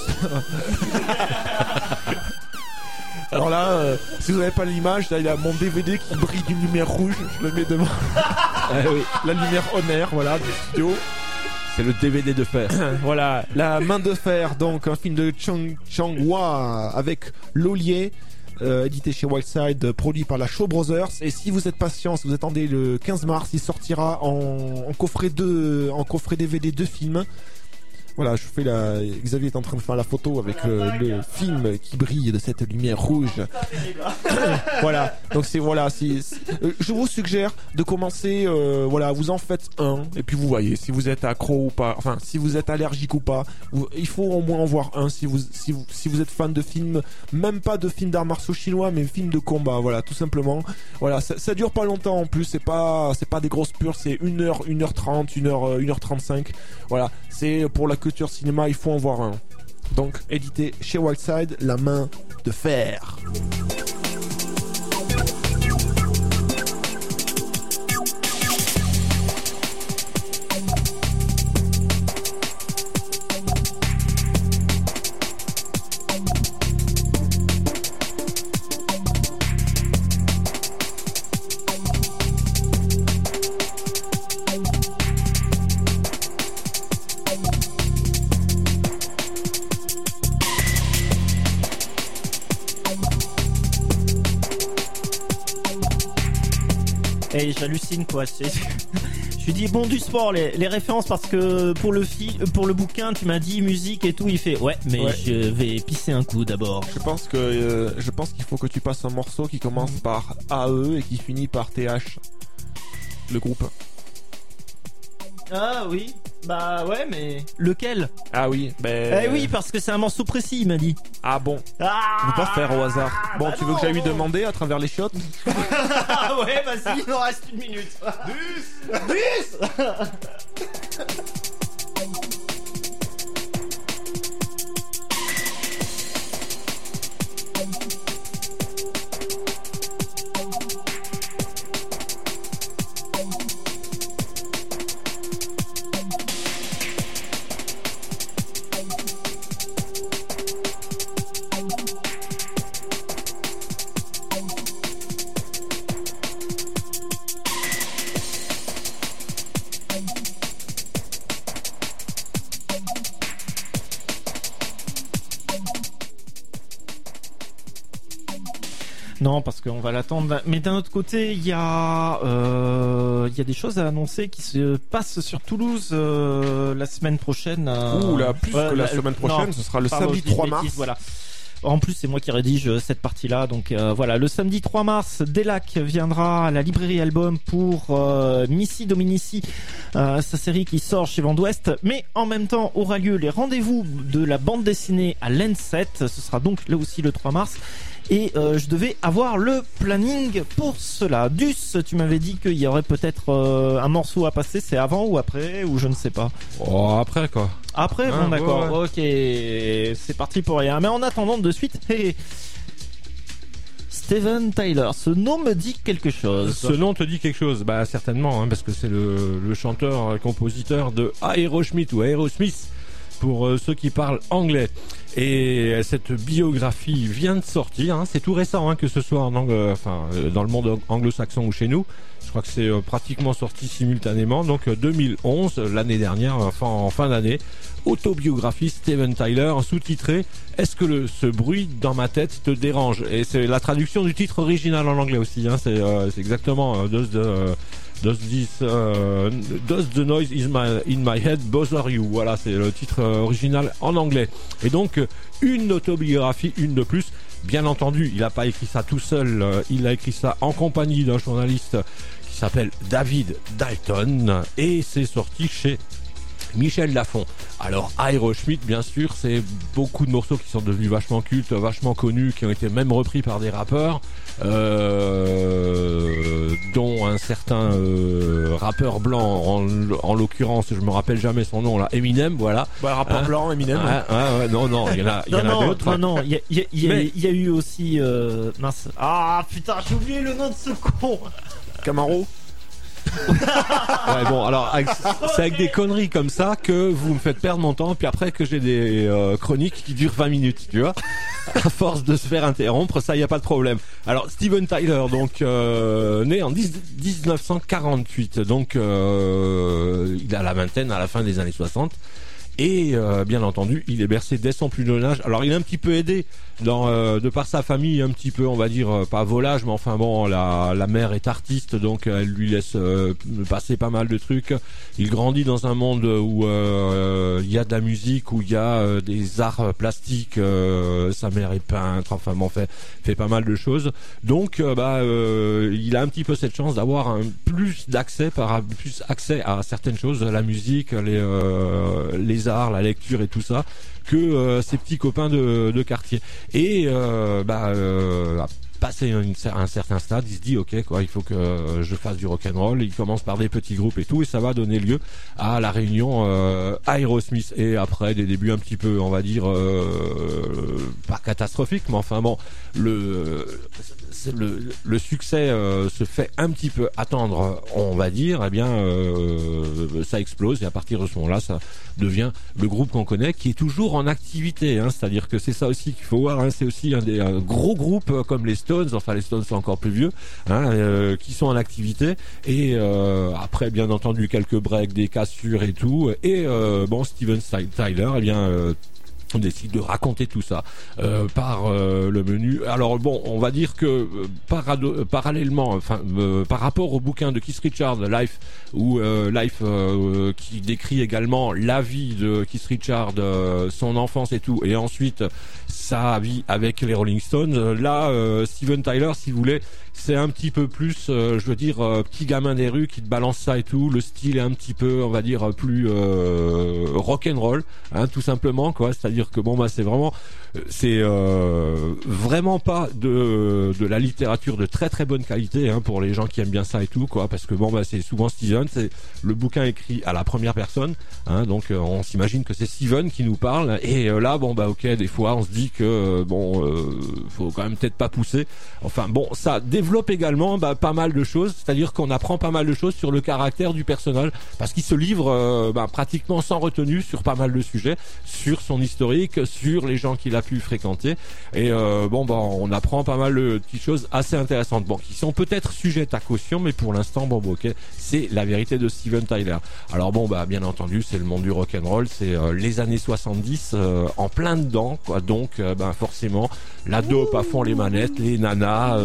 Alors là, si vous n'avez pas l'image, là il y a mon DVD qui brille d'une lumière rouge, je le mets devant. Oui. La lumière Honor, voilà, du studio. C'est le DVD de fer. Voilà, La main de fer, donc un film de Chang-Hwa avec Lolier, édité chez Wildside, produit par la Shaw Brothers. Et si vous êtes patient, si vous attendez le 15 mars, il sortira en coffret DVD 2 films. Voilà, Xavier est en train de faire la photo avec le film qui brille de cette lumière rouge. Voilà, donc je vous suggère de commencer, vous en faites un, et puis vous voyez si vous êtes accro ou pas, enfin si vous êtes allergique ou pas. Il faut au moins en voir un si vous êtes fan de films, même pas de films d'arts martiaux chinois, mais films de combat, voilà, tout simplement. Voilà, ça dure pas longtemps en plus, c'est pas des grosses pures, c'est 1h, 1h30, 1h35. Voilà, c'est pour la culture cinéma, il faut en voir un. Donc, édité chez Wildside, La main de fer. Et j'hallucine quoi, je Je lui dis bon du sport les références parce que pour le bouquin tu m'as dit musique et tout. Il fait ouais mais je vais pisser un coup d'abord. Je pense qu'il faut que tu passes un morceau qui commence par AE et qui finit par TH. Le groupe. Ah oui, bah ouais mais lequel? Ah oui, Eh oui parce que c'est un morceau précis il m'a dit. Ah bon. Je peux pas faire au hasard. Bon tu veux que j'aille lui demander à travers les chiottes? Ouais vas-y, il nous reste 1 minute. Bus Non, parce qu'on va l'attendre. Mais d'un autre côté, il y a des choses à annoncer qui se passent sur Toulouse la semaine prochaine. Ouh là, plus que la semaine prochaine, ce sera le samedi 3 mars. Voilà. En plus, c'est moi qui rédige cette partie-là. Donc voilà, le samedi 3 mars, Delac viendra à la librairie Album pour Missy Dominici, sa série qui sort chez Vent d'Ouest. Mais en même temps, aura lieu les rendez-vous de la bande dessinée à l'N7. Ce sera donc là aussi le 3 mars. Et je devais avoir le planning pour cela. Duss, tu m'avais dit qu'il y aurait peut-être un morceau à passer. C'est avant ou après ou je ne sais pas. Oh, après quoi. Après, bon d'accord. Ouais. Ok, c'est parti pour rien. Mais en attendant, de suite, Steven Tyler. Ce nom me dit quelque chose. Ce nom te dit quelque chose, bah certainement, hein, parce que c'est le chanteur-compositeur de Aerosmith ou Aerosmith pour ceux qui parlent anglais. Et cette biographie vient de sortir, hein, c'est tout récent, hein, que ce soit dans le monde anglo-saxon ou chez nous. Je crois que c'est pratiquement sorti simultanément, donc 2011, l'année dernière, en fin d'année. Autobiographie Steven Tyler, sous-titré « Est-ce que ce bruit dans ma tête te dérange ?» Et c'est la traduction du titre original en anglais aussi, hein, c'est exactement Does the noise in my head bother you? Voilà, c'est le titre original en anglais. Et donc, une autobiographie, une de plus. Bien entendu, il n'a pas écrit ça tout seul. Il a écrit ça en compagnie d'un journaliste qui s'appelle David Dalton. Et c'est sorti chez Michel Lafon. Alors Aerosmith, bien sûr, c'est beaucoup de morceaux qui sont devenus vachement cultes, vachement connus, qui ont été même repris par des rappeurs, dont un certain rappeur blanc, en l'occurrence, je me rappelle jamais son nom là, Eminem, voilà. Bah, rappeur blanc, Eminem. Non, il y en a d'autres. Non, il y a eu aussi mince. Ah putain, j'ai oublié le nom de ce con. Camaro. Ouais, bon, alors c'est avec des conneries comme ça que vous me faites perdre mon temps, puis après que j'ai des chroniques qui durent 20 minutes, tu vois. À force de se faire interrompre, ça y a pas de problème. Alors Steven Tyler, donc né en 1948, donc il a la vingtaine à la fin des années 60. Et bien entendu, il est bercé dès son plus jeune âge. Alors il est un petit peu aidé de par sa famille, un petit peu, on va dire, pas volage, mais enfin bon, la mère est artiste, donc elle lui laisse passer pas mal de trucs. Il grandit dans un monde où il y a de la musique, où il y a des arts plastiques. Sa mère est peintre, enfin bon, fait pas mal de choses. Donc il a un petit peu cette chance d'avoir plus accès à certaines choses, la musique, les arts, la lecture et tout ça, que ses petits copains de quartier. Et passé un certain stade, il se dit ok quoi, il faut que je fasse du rock'n'roll. Il commence par des petits groupes et tout, et ça va donner lieu à la réunion Aerosmith. Et après des débuts un petit peu, on va dire, pas catastrophiques, mais enfin bon, le succès se fait un petit peu attendre, on va dire. Eh bien, ça explose, et à partir de ce moment-là, ça devient le groupe qu'on connaît, qui est toujours en activité, hein. C'est-à-dire que c'est ça aussi qu'il faut voir, hein. C'est aussi un des gros groupes comme les Stones, enfin les Stones sont encore plus vieux, hein, qui sont en activité. Et après, bien entendu, quelques breaks, des cassures et tout. Et bon, Steven Tyler, eh bien, On décide de raconter tout ça par le menu. Alors bon, on va dire que parallèlement, enfin par rapport au bouquin de Keith Richards, Life, ou Life qui décrit également la vie de Keith Richards, son enfance et tout, et ensuite sa vie avec les Rolling Stones. Là, Steven Tyler, si vous voulez, c'est un petit peu plus, je veux dire, petit gamin des rues qui te balance ça et tout. Le style est un petit peu, on va dire, plus rock'n'roll, hein, tout simplement, quoi. C'est-à-dire que bon, bah, c'est vraiment pas de la littérature de très très bonne qualité, hein, pour les gens qui aiment bien ça et tout, quoi. Parce que bon, bah, c'est souvent Steven, c'est le bouquin écrit à la première personne, hein, donc on s'imagine que c'est Steven qui nous parle. Et là, bon, bah, ok, des fois, on se dit que faut quand même peut-être pas pousser. Enfin, bon, ça développe également pas mal de choses, c'est-à-dire qu'on apprend pas mal de choses sur le caractère du personnage, parce qu'il se livre pratiquement sans retenue sur pas mal de sujets, sur son historique, sur les gens qu'il a pu fréquenter, et on apprend pas mal de petites choses assez intéressantes, bon, qui sont peut-être sujettes à caution, mais pour l'instant, ok, c'est la vérité de Steven Tyler. Alors bon, bah, bien entendu, c'est le monde du rock'n'roll, c'est les années 70 en plein dedans, quoi. Donc forcément la dope à fond, les manettes, les nanas,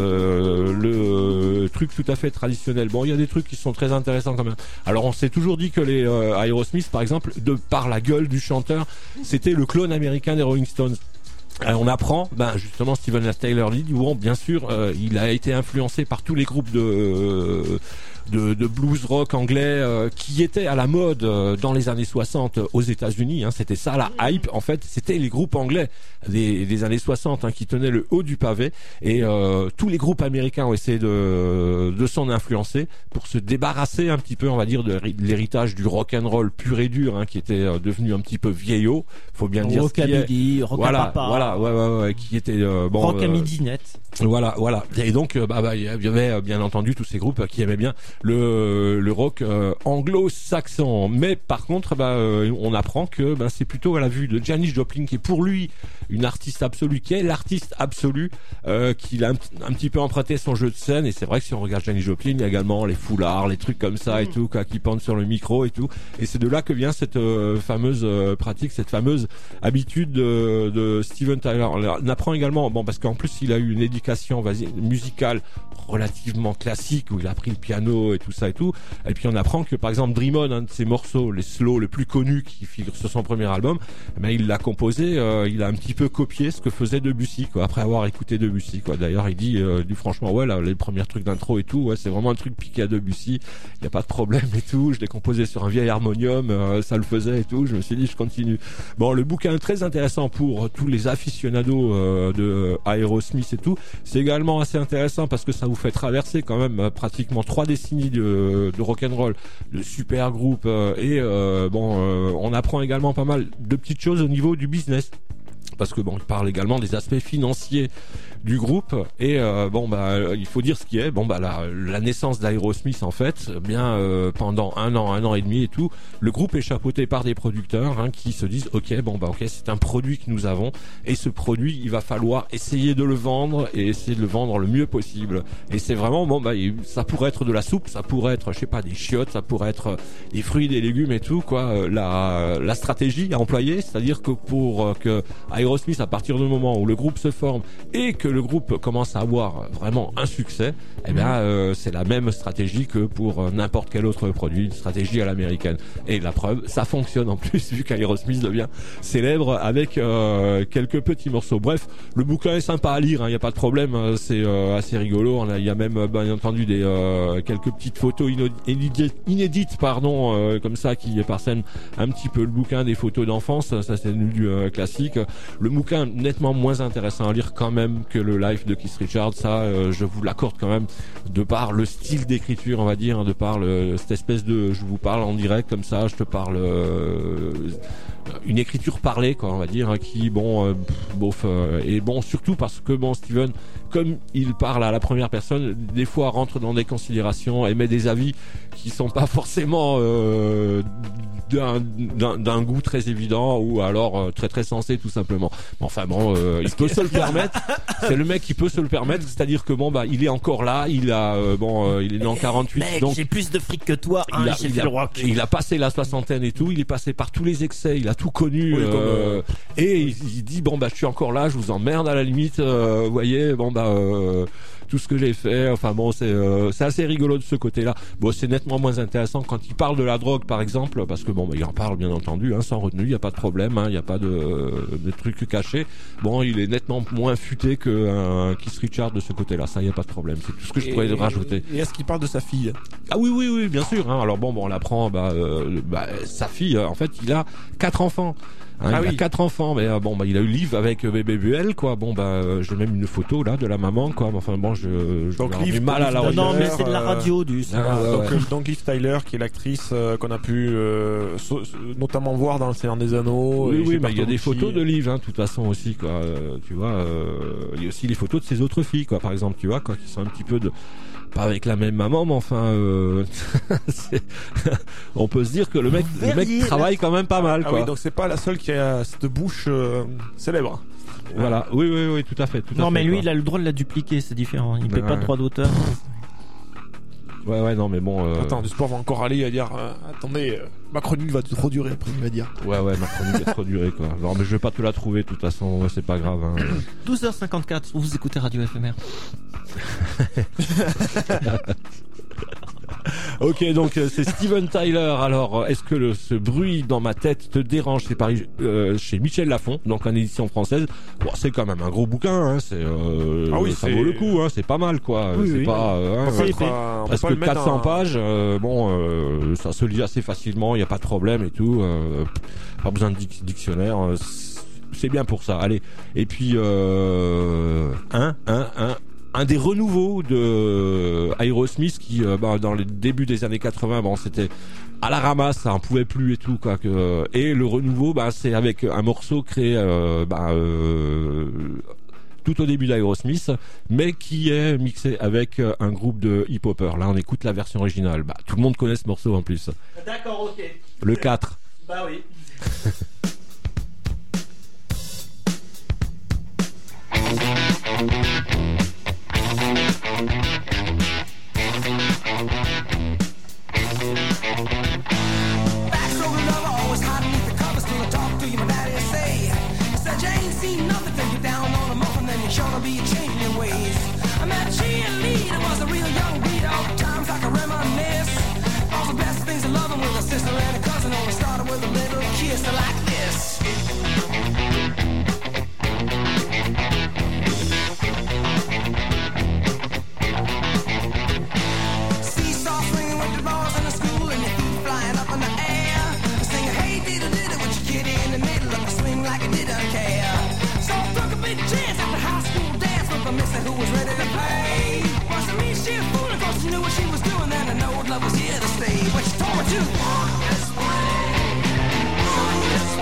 le truc tout à fait traditionnel. Bon, il y a des trucs qui sont très intéressants quand même. Alors on s'est toujours dit que les Aerosmith, par exemple, de par la gueule du chanteur, c'était le clone américain des Rolling Stones. On apprend, justement, Steven Tyler dit, bon, bien sûr, il a été influencé par tous les groupes de blues rock anglais qui étaient à la mode dans les années 60 aux États-Unis, hein. C'était ça la hype, en fait, c'était les groupes anglais des années 60, hein, qui tenaient le haut du pavé, et tous les groupes américains ont essayé de s'en influencer pour se débarrasser un petit peu, on va dire, de l'héritage du rock and roll pur et dur, hein, qui était devenu un petit peu vieillot, faut bien dire ce qui est. Voilà, ouais, qui était rock à midi net. Voilà. Et donc, il y avait bien entendu tous ces groupes qui aimaient bien le rock anglo-saxon. Mais par contre, on apprend que c'est plutôt à la vue de Janis Joplin, qui est pour lui une artiste absolue, qui est l'artiste absolu, qu'il a un petit peu emprunté son jeu de scène. Et c'est vrai que si on regarde Janis Joplin, il y a également les foulards, les trucs comme ça et tout, quoi, qui pendent sur le micro et tout. Et c'est de là que vient cette fameuse pratique, cette fameuse habitude de Steven Tyler. On apprend également, parce qu'en plus il a eu une éducation musicale relativement classique, où il a appris le piano et tout ça et tout. Et puis on apprend que par exemple Dream On, un de ses morceaux, les slow le plus connu qui figure sur son premier album, il l'a composé, il a un petit peu copié ce que faisait Debussy, quoi, après avoir écouté Debussy, quoi. D'ailleurs il dit franchement, ouais, là, les premiers trucs d'intro et tout, ouais, c'est vraiment un truc piqué à Debussy, il y a pas de problème et tout. Je l'ai composé sur un vieil harmonium, ça le faisait et tout. Je me suis dit, je continue. Bon, le bouquin est très intéressant pour tous les aficionados de Aerosmith et tout. C'est également assez intéressant parce que ça vous fait traverser quand même pratiquement 3 décennies de rock'n'roll, de super groupes, on apprend également pas mal de petites choses au niveau du business, parce que il parle également des aspects financiers du groupe, et il faut dire ce qui est. La naissance d'Aerosmith, en fait, pendant un an et demi et tout, le groupe est chapeauté par des producteurs, hein, qui se disent ok, c'est un produit que nous avons, et ce produit, il va falloir essayer de le vendre, et essayer de le vendre le mieux possible. Et c'est vraiment ça pourrait être de la soupe, ça pourrait être, je sais pas, des chiottes, ça pourrait être des fruits, des légumes et tout, quoi. La stratégie à employer, c'est-à-dire que pour que Aerosmith, à partir du moment où le groupe se forme et que le groupe commence à avoir vraiment un succès, c'est la même stratégie que pour n'importe quel autre produit, une stratégie à l'américaine. Et la preuve, ça fonctionne en plus, vu qu'Aerosmith devient célèbre avec quelques petits morceaux. Bref, le bouquin est sympa à lire, il n'y a pas de problème, c'est assez rigolo. Il y a même bien entendu quelques petites photos inédites, comme ça, qui parsèment un petit peu le bouquin, des photos d'enfance. Ça, c'est du classique. Le bouquin nettement moins intéressant à lire quand même que le Life de Keith Richards, ça je vous l'accorde quand même, de par le style d'écriture, on va dire, de par cette espèce de, je vous parle en direct comme ça, je te parle une écriture parlée, quoi, on va dire, qui et surtout parce que Steven, comme il parle à la première personne, des fois rentre dans des considérations, émet des avis qui sont pas forcément d'un goût très évident, ou alors très très sensé, tout simplement. Il peut se le permettre. C'est le mec qui peut se le permettre, c'est-à-dire que il est encore là, il est né en 48, mec, donc j'ai plus de fric que toi, il a passé la soixantaine et tout, il est passé par tous les excès, il a tout connu. Oui, et il dit bon bah je suis encore là, je vous emmerde à la limite. Vous voyez, bon bah tout ce que j'ai fait. Enfin bon, c'est assez rigolo de ce côté-là. Bon, c'est nettement moins intéressant quand il parle de la drogue, par exemple, parce que bon, bah, il en parle bien entendu, sans retenue, il y a pas de problème, il y a pas de trucs cachés. Bon, il est nettement moins futé que Keith Richards de ce côté-là. Ça, il y a pas de problème. C'est tout ce que je pourrais rajouter. Et est-ce qu'il parle de sa fille? Ah oui, bien sûr. Alors bon, on l'apprend. Sa fille, en fait, il a 4 enfants. Il a 4 enfants, mais il a eu Liv avec bébé Buell, quoi. J'ai même une photo là de la maman, quoi. Enfin bon, je donc ai mal à la regarder. Non, mais c'est de la radio du. Donc Liv Tyler, qui est l'actrice qu'on a pu notamment voir dans Le Seigneur des Anneaux. Oui, mais il y a des photos de Liv, de toute façon aussi, quoi. Tu vois, il y a aussi les photos de ses autres filles, quoi. Par exemple, tu vois, quoi, qui sont un petit peu pas avec la même maman, mais enfin, on peut se dire que le mec travaille quand même pas mal, quoi. Oui, donc c'est pas la seule qui a cette bouche célèbre. Voilà, oui, tout à fait. Mais lui, il a le droit de la dupliquer, c'est différent. Il paie pas de droit d'auteur. Ouais, non, mais bon. Attends, du sport va encore aller à dire attendez, ma chronique va trop durer après, il va dire. Ouais, ma chronique va trop durer, quoi. Non, mais je vais pas te la trouver, de toute façon, c'est pas grave. 12h54, vous écoutez Radio FMR. Ok, donc c'est Steven Tyler. Alors, est-ce que ce bruit dans ma tête te dérange? C'est pareil chez Michel Lafon, donc en édition française. Bon, c'est quand même un gros bouquin, ça vaut le coup, c'est pas mal, quoi. Oui, pas presque 400 pages. Ça se lit assez facilement, il y a pas de problème et tout. Pas besoin de dictionnaire. C'est bien pour ça. Allez. Et puis un des renouveaux de Aerosmith qui dans les débuts des années 80, c'était à la ramasse, ça en pouvait plus et tout, quoi. Et le renouveau, c'est avec un morceau créé tout au début d'Aerosmith, mais qui est mixé avec un groupe de hip-hopers. Là, on écoute la version originale. Tout le monde connaît ce morceau en plus. D'accord, ok. Le 4. Bah oui. Who was ready to play? Wasn't me, she a fool, of course she knew what she was doing, and I know love was here to stay. But she told me to walk this way, walk this way.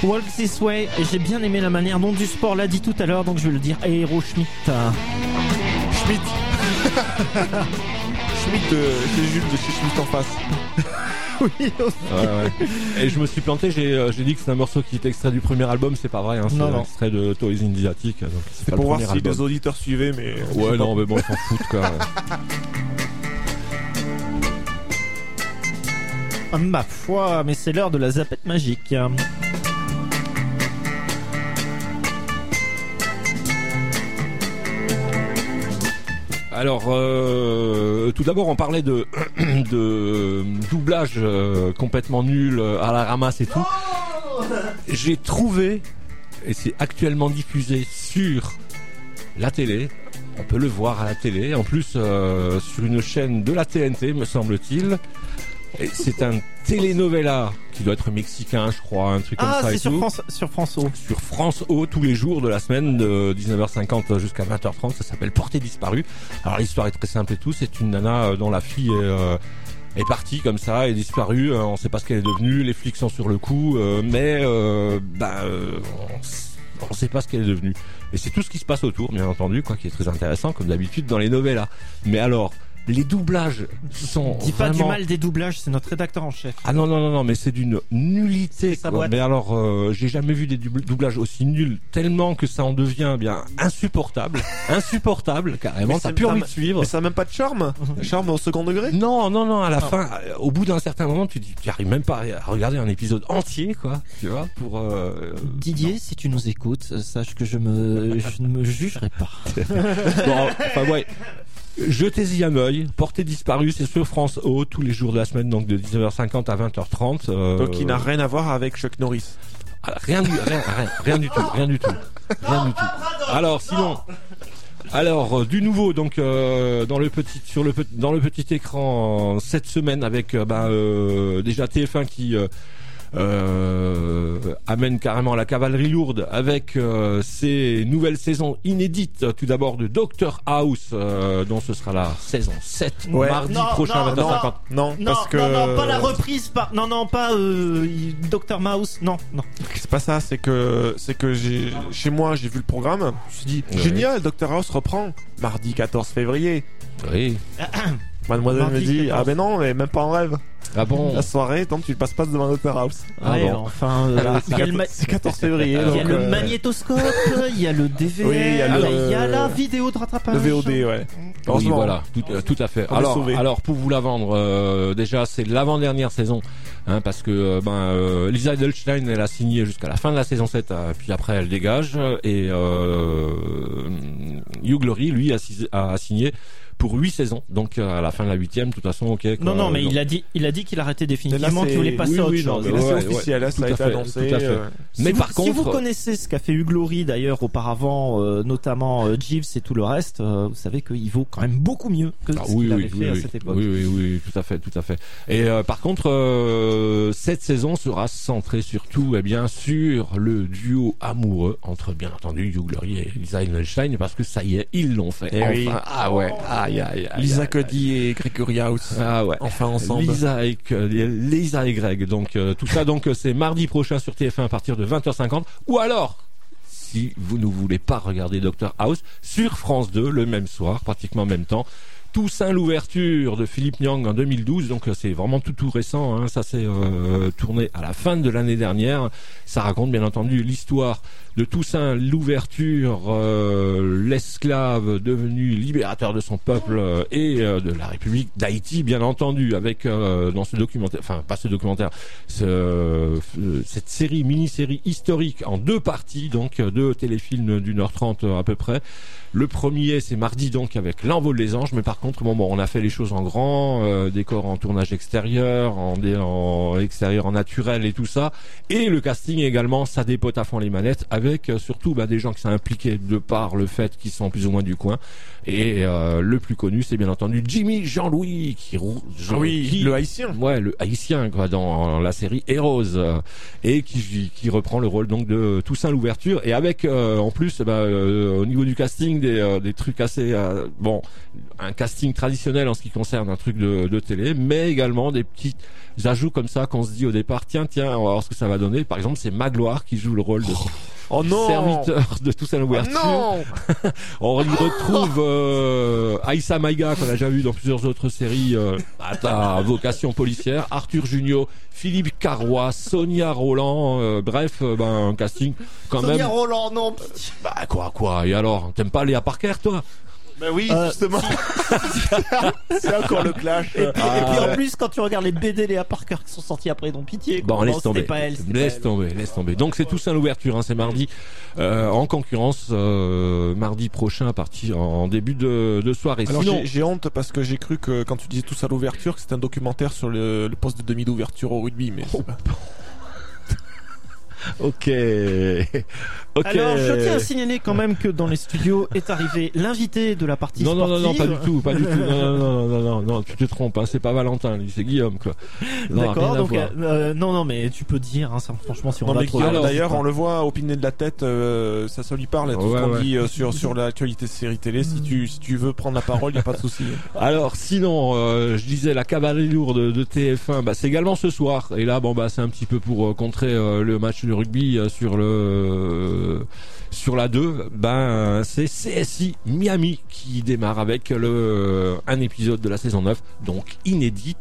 Walk This Way. Et j'ai bien aimé la manière dont Du Sport l'a dit tout à l'heure, donc je vais le dire. Aeroschmidt. Schmidt. Schmidt, c'est Jules de chez Schmidt en face. Oui, aussi. Ouais. Et je me suis planté, j'ai dit que c'est un morceau qui est extrait du premier album, c'est pas vrai, hein, c'est un extrait de Toys in the Attic. Donc c'est pour voir si les auditeurs suivaient, mais. Ouais, non, mais bon, ils s'en foutent, quoi. Ma foi, mais c'est l'heure de la zapette magique. Alors, tout d'abord, on parlait de doublage complètement nul, à la ramasse et tout. J'ai trouvé, et c'est actuellement diffusé sur la télé, on peut le voir à la télé, en plus sur une chaîne de la TNT, me semble-t-il. Et c'est un telenovela qui doit être mexicain, je crois, un truc comme ça. Ah, c'est sur France O. Sur France O, tous les jours de la semaine, de 19h50 jusqu'à 20h30. Ça s'appelle Portée disparue. Alors l'histoire est très simple et tout. C'est une nana dont la fille est partie comme ça, est disparue. On sait pas ce qu'elle est devenue. Les flics sont sur le coup, mais on sait pas ce qu'elle est devenue. Et c'est tout ce qui se passe autour, bien entendu, quoi, qui est très intéressant, comme d'habitude dans les novellas. Mais alors, les doublages sont Dis pas vraiment... du mal des doublages, c'est notre rédacteur en chef. Ah non, mais c'est d'une nullité. Mais alors, j'ai jamais vu des doublages aussi nuls, tellement que ça en devient bien insupportable, carrément. T'as plus envie de suivre. Mais ça n'a même pas de charme. Charme au second degré. Non. À la fin, au bout d'un certain moment, tu arrives même pas à regarder un épisode entier, quoi. Tu vois, pour. Didier, si tu nous écoutes, sache que je ne me jugerai pas. Bon, enfin ouais. Jetez-y un œil, Portée disparue, c'est sur France O tous les jours de la semaine, donc de 19h50 à 20h30. Donc il n'a rien à voir avec Chuck Norris. Rien du tout. Alors sinon, du nouveau donc dans le petit écran cette semaine avec déjà TF1 qui amène carrément la cavalerie lourde avec ces nouvelles saisons inédites, tout d'abord de Dr House, dont ce sera la saison 7 mardi prochain 20h50. Non, pas la reprise, pas Dr Mouse, non. C'est pas ça, c'est que chez moi j'ai vu le programme, je me suis dit génial, Dr House reprend mardi 14 février. Oui. Mademoiselle me dit 14. Ah ben non, mais même pas en rêve. Ah bon? La soirée, tant que tu passes pas devant Dr House. Ouais, bon. Enfin, c'est 14 février. Il y a le magnétoscope, il y a le DVR, il y a la vidéo de rattrapage. Le VOD, ouais. Oui, voilà, tout à fait. Alors pour vous la vendre, déjà c'est l'avant-dernière saison, hein, parce que Lisa Edelstein, elle a signé jusqu'à la fin de la saison 7, puis après elle dégage, et Hugh Laurie, lui, a signé pour 8 saisons, donc à la fin de la 8e, de toute façon, ok. Quoi, non, mais il a dit qu'il arrêtait définitivement, qu'il voulait passer à autre chose. Mais là, c'est officiel, ça a été annoncé. Tout à fait. Mais par contre, si vous connaissez ce qu'a fait Hugh Laurie d'ailleurs auparavant, notamment Jeeves et tout le reste, vous savez qu'il vaut quand même beaucoup mieux que ce qu'il avait fait à cette époque. Oui, tout à fait. Et par contre, cette saison sera centrée surtout, sur le duo amoureux entre, bien entendu, Hugh Laurie et Lisa Edelstein, parce que ça y est, ils l'ont fait. Ah ouais. Lisa Cuddy et Gregory House. Ah ouais. Enfin ensemble. Lisa et Greg. Donc tout ça, c'est mardi prochain sur TF1 à partir de 20h50. Ou alors, si vous ne voulez pas regarder Dr House, sur France 2 le même soir, pratiquement en même temps. Toussaint l'ouverture de Philippe Niang en 2012, donc c'est vraiment tout récent, hein. Ça s'est tourné à la fin de l'année dernière. Ça raconte bien entendu l'histoire de Toussaint l'ouverture, l'esclave devenu libérateur de son peuple et de la République d'Haïti, bien entendu, avec dans ce documentaire, enfin pas ce documentaire, cette mini-série historique en 2 parties, donc 2 téléfilms d'1h30 à peu près. Le premier, c'est mardi, donc, avec L'Envol des Anges, mais par contre, on a fait les choses en grand, décor en tournage extérieur, en extérieur en naturel et tout ça, et le casting également, ça dépote à fond les manettes, avec surtout des gens qui sont impliqués de par le fait qu'ils sont plus ou moins du coin. Et le plus connu, c'est bien entendu Jimmy Jean-Louis le haïtien. Ouais, le haïtien quoi, dans la série Heroes et qui reprend le rôle donc de Toussaint Louverture et avec en plus au niveau du casting des trucs assez un casting traditionnel en ce qui concerne un truc de télé, mais également des petits ajouts comme ça qu'on se dit au départ tiens on va voir ce que ça va donner. Par exemple, c'est Magloire qui joue le rôle de serviteur de Toussaint Louverture. On y retrouve Aïssa Maïga qu'on a déjà vu dans plusieurs autres séries à vocation policière, Arthur Junio, Philippe Carrois, Sonia Roland, bref, un casting quand même. Sonia Roland, non. Bah quoi et alors, t'aimes pas Léa Parker toi? Ben oui, justement. C'est encore le clash. Et puis en plus, quand tu regardes les BD Léa Parker qui sont sortis après, donc pitié. Bon, laisse tomber. Laisse tomber. Donc c'est Toussaint Louverture, c'est mardi en concurrence mardi prochain à partir en début de soirée. Alors sinon, j'ai honte parce que j'ai cru que quand tu disais Toussaint Louverture, que c'était un documentaire sur le poste de demi d'ouverture au rugby, mais c'est pas... Ok. Alors, je tiens à signaler quand même que dans les studios est arrivé l'invité de la partie sportive. Non, pas du tout. Non, tu te trompes, c'est pas Valentin, lui, c'est Guillaume, quoi. D'accord, donc, non, mais tu peux dire, ça, franchement, si on va trop. D'ailleurs, on le voit opiné de la tête, ça lui parle, tout ce qu'on dit sur l'actualité de série télé. Si tu veux prendre la parole, y a pas de souci. Alors, sinon, je disais la cavalerie lourde de TF1, c'est également ce soir. Et là, c'est un petit peu pour contrer le match de rugby sur la 2, c'est CSI Miami qui démarre avec un épisode de la saison 9, donc inédite.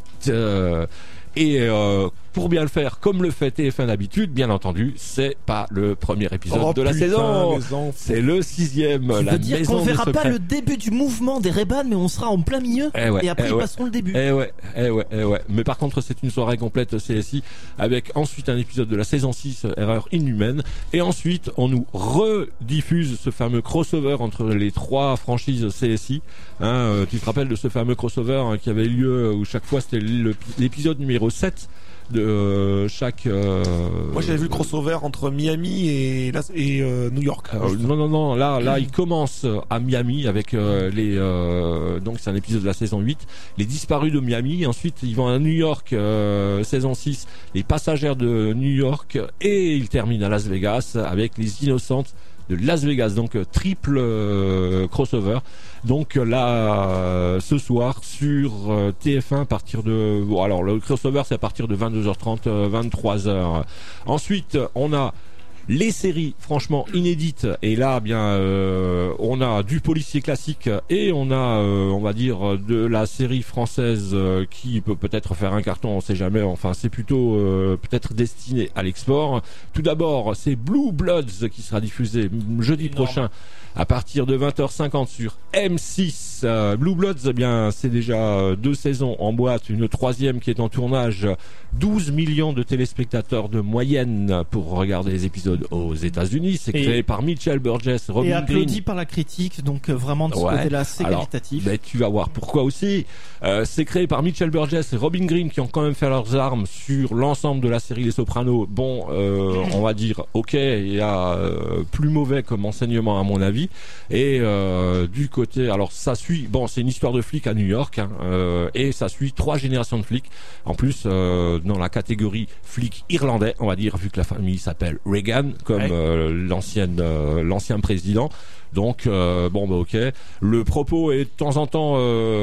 Pour bien le faire, comme le fait TF1 d'habitude, bien entendu, c'est pas le premier épisode de la saison. C'est le 6e. Ça veut dire qu'on verra pas le début du mouvement des Ray-Ban, mais on sera en plein milieu. Et après, ils passeront le début. Mais par contre, c'est une soirée complète CSI avec ensuite un épisode de la saison 6, Erreur inhumaine. Et ensuite, on nous rediffuse ce fameux crossover entre les 3 franchises CSI. Tu te rappelles de ce fameux crossover qui avait lieu où chaque fois c'était l'épisode numéro 7 de chaque. Moi j'avais vu le crossover entre Miami et New York. Non. Là, il commence à Miami avec donc c'est un épisode de la saison 8, les disparus de Miami. Ensuite, ils vont à New York, saison 6, les passagères de New York, et ils terminent à Las Vegas avec les innocentes de Las Vegas. Donc triple crossover. Donc là, ce soir sur TF1 à partir de... alors le crossover c'est à partir de 22h30, 23h. Ensuite, on a les séries franchement inédites, et là on a du policier classique et on a on va dire de la série française qui peut peut-être faire un carton, on sait jamais, enfin c'est plutôt peut-être destiné à l'export. Tout d'abord, c'est Blue Bloods qui sera diffusé jeudi prochain à partir de 20h50 sur M6. Blue Bloods, c'est déjà 2 saisons en boîte, une 3e qui est en tournage. 12 millions de téléspectateurs de moyenne pour regarder les épisodes aux États-Unis. C'est créé par Mitchell Burgess, Robin Green. Et applaudi par la critique, donc vraiment de ce côté-là, c'est qualitatif. Tu vas voir pourquoi aussi. C'est créé par Mitchell Burgess et Robin Green qui ont quand même fait leurs armes sur l'ensemble de la série Les Sopranos. On va dire, il y a plus mauvais comme enseignement à mon avis. Et du côté, alors ça suit, c'est une histoire de flics à New York, et ça suit 3 générations de flics. En plus, dans la catégorie flic irlandais, on va dire, vu que la famille s'appelle Reagan, comme l'ancien président. Donc ok. Le propos est de temps en temps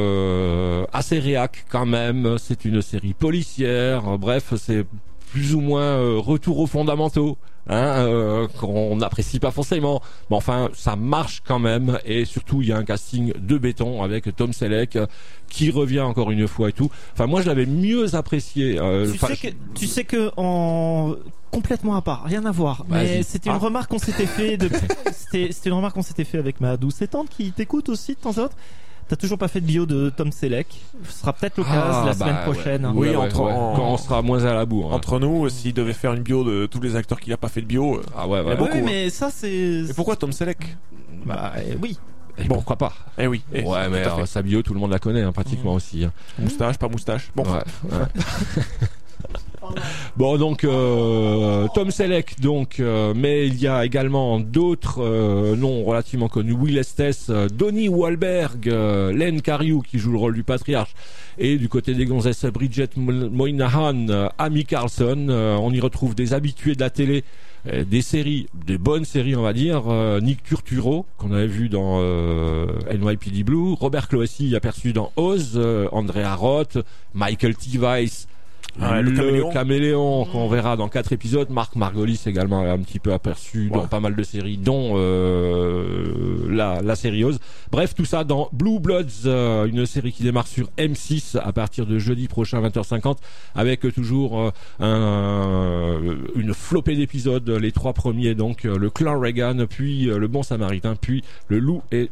assez réac quand même. C'est une série policière. Bref, c'est plus ou moins retour aux fondamentaux. Qu'on n'apprécie pas forcément, mais enfin ça marche quand même, et surtout il y a un casting de béton avec Tom Selleck qui revient encore une fois et tout. Enfin moi je l'avais mieux apprécié. Tu sais que en complètement à part, rien à voir. Mais c'était une remarque qu'on s'était fait c'était une remarque qu'on s'était fait avec ma douce tante qui t'écoute aussi de temps à autre. T'as toujours pas fait de bio de Tom Selleck. Ce sera peut-être l'occasion la semaine prochaine. Oui, quand on sera moins à la bourre. Entre nous, s'il devait faire une bio de tous les acteurs qu'il a pas fait de bio, il y a beaucoup. Oui, mais ça c'est. Et pourquoi Tom Selleck? Oui. Et pourquoi pas? Oui. Ouais, mais sa bio, tout le monde la connaît, pratiquement aussi. Moustache, pas moustache. Bon. Oh Bon, donc Tom Selleck, donc, mais il y a également d'autres noms relativement connus. Will Estes, Donnie Wahlberg, Len Cariou qui joue le rôle du patriarche, et du côté des gonzesses, Bridget Moynahan, Amy Carlson. On y retrouve des habitués de la télé, des séries, des bonnes séries on va dire. Nick Turturro qu'on avait vu dans NYPD Blue, Robert Cloessy aperçu dans Oz, Andrea Roth, Michael T. Weiss, le caméléon qu'on verra dans 4 épisodes. Marc Margolis également un petit peu aperçu dans pas mal de séries, dont la série Oz. Bref, tout ça dans Blue Bloods, une série qui démarre sur M6 à partir de jeudi prochain 20h50, avec toujours une flopée d'épisodes. Les 3 premiers, donc le clan Reagan, puis le bon samaritain, puis le loup et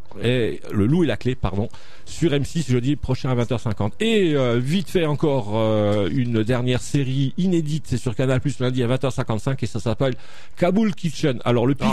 la clé, pardon, sur M6 jeudi prochain à 20h50. Et vite fait encore une dernière série inédite, c'est sur Canal+ lundi à 20h55, et ça s'appelle Kabul Kitchen. Alors le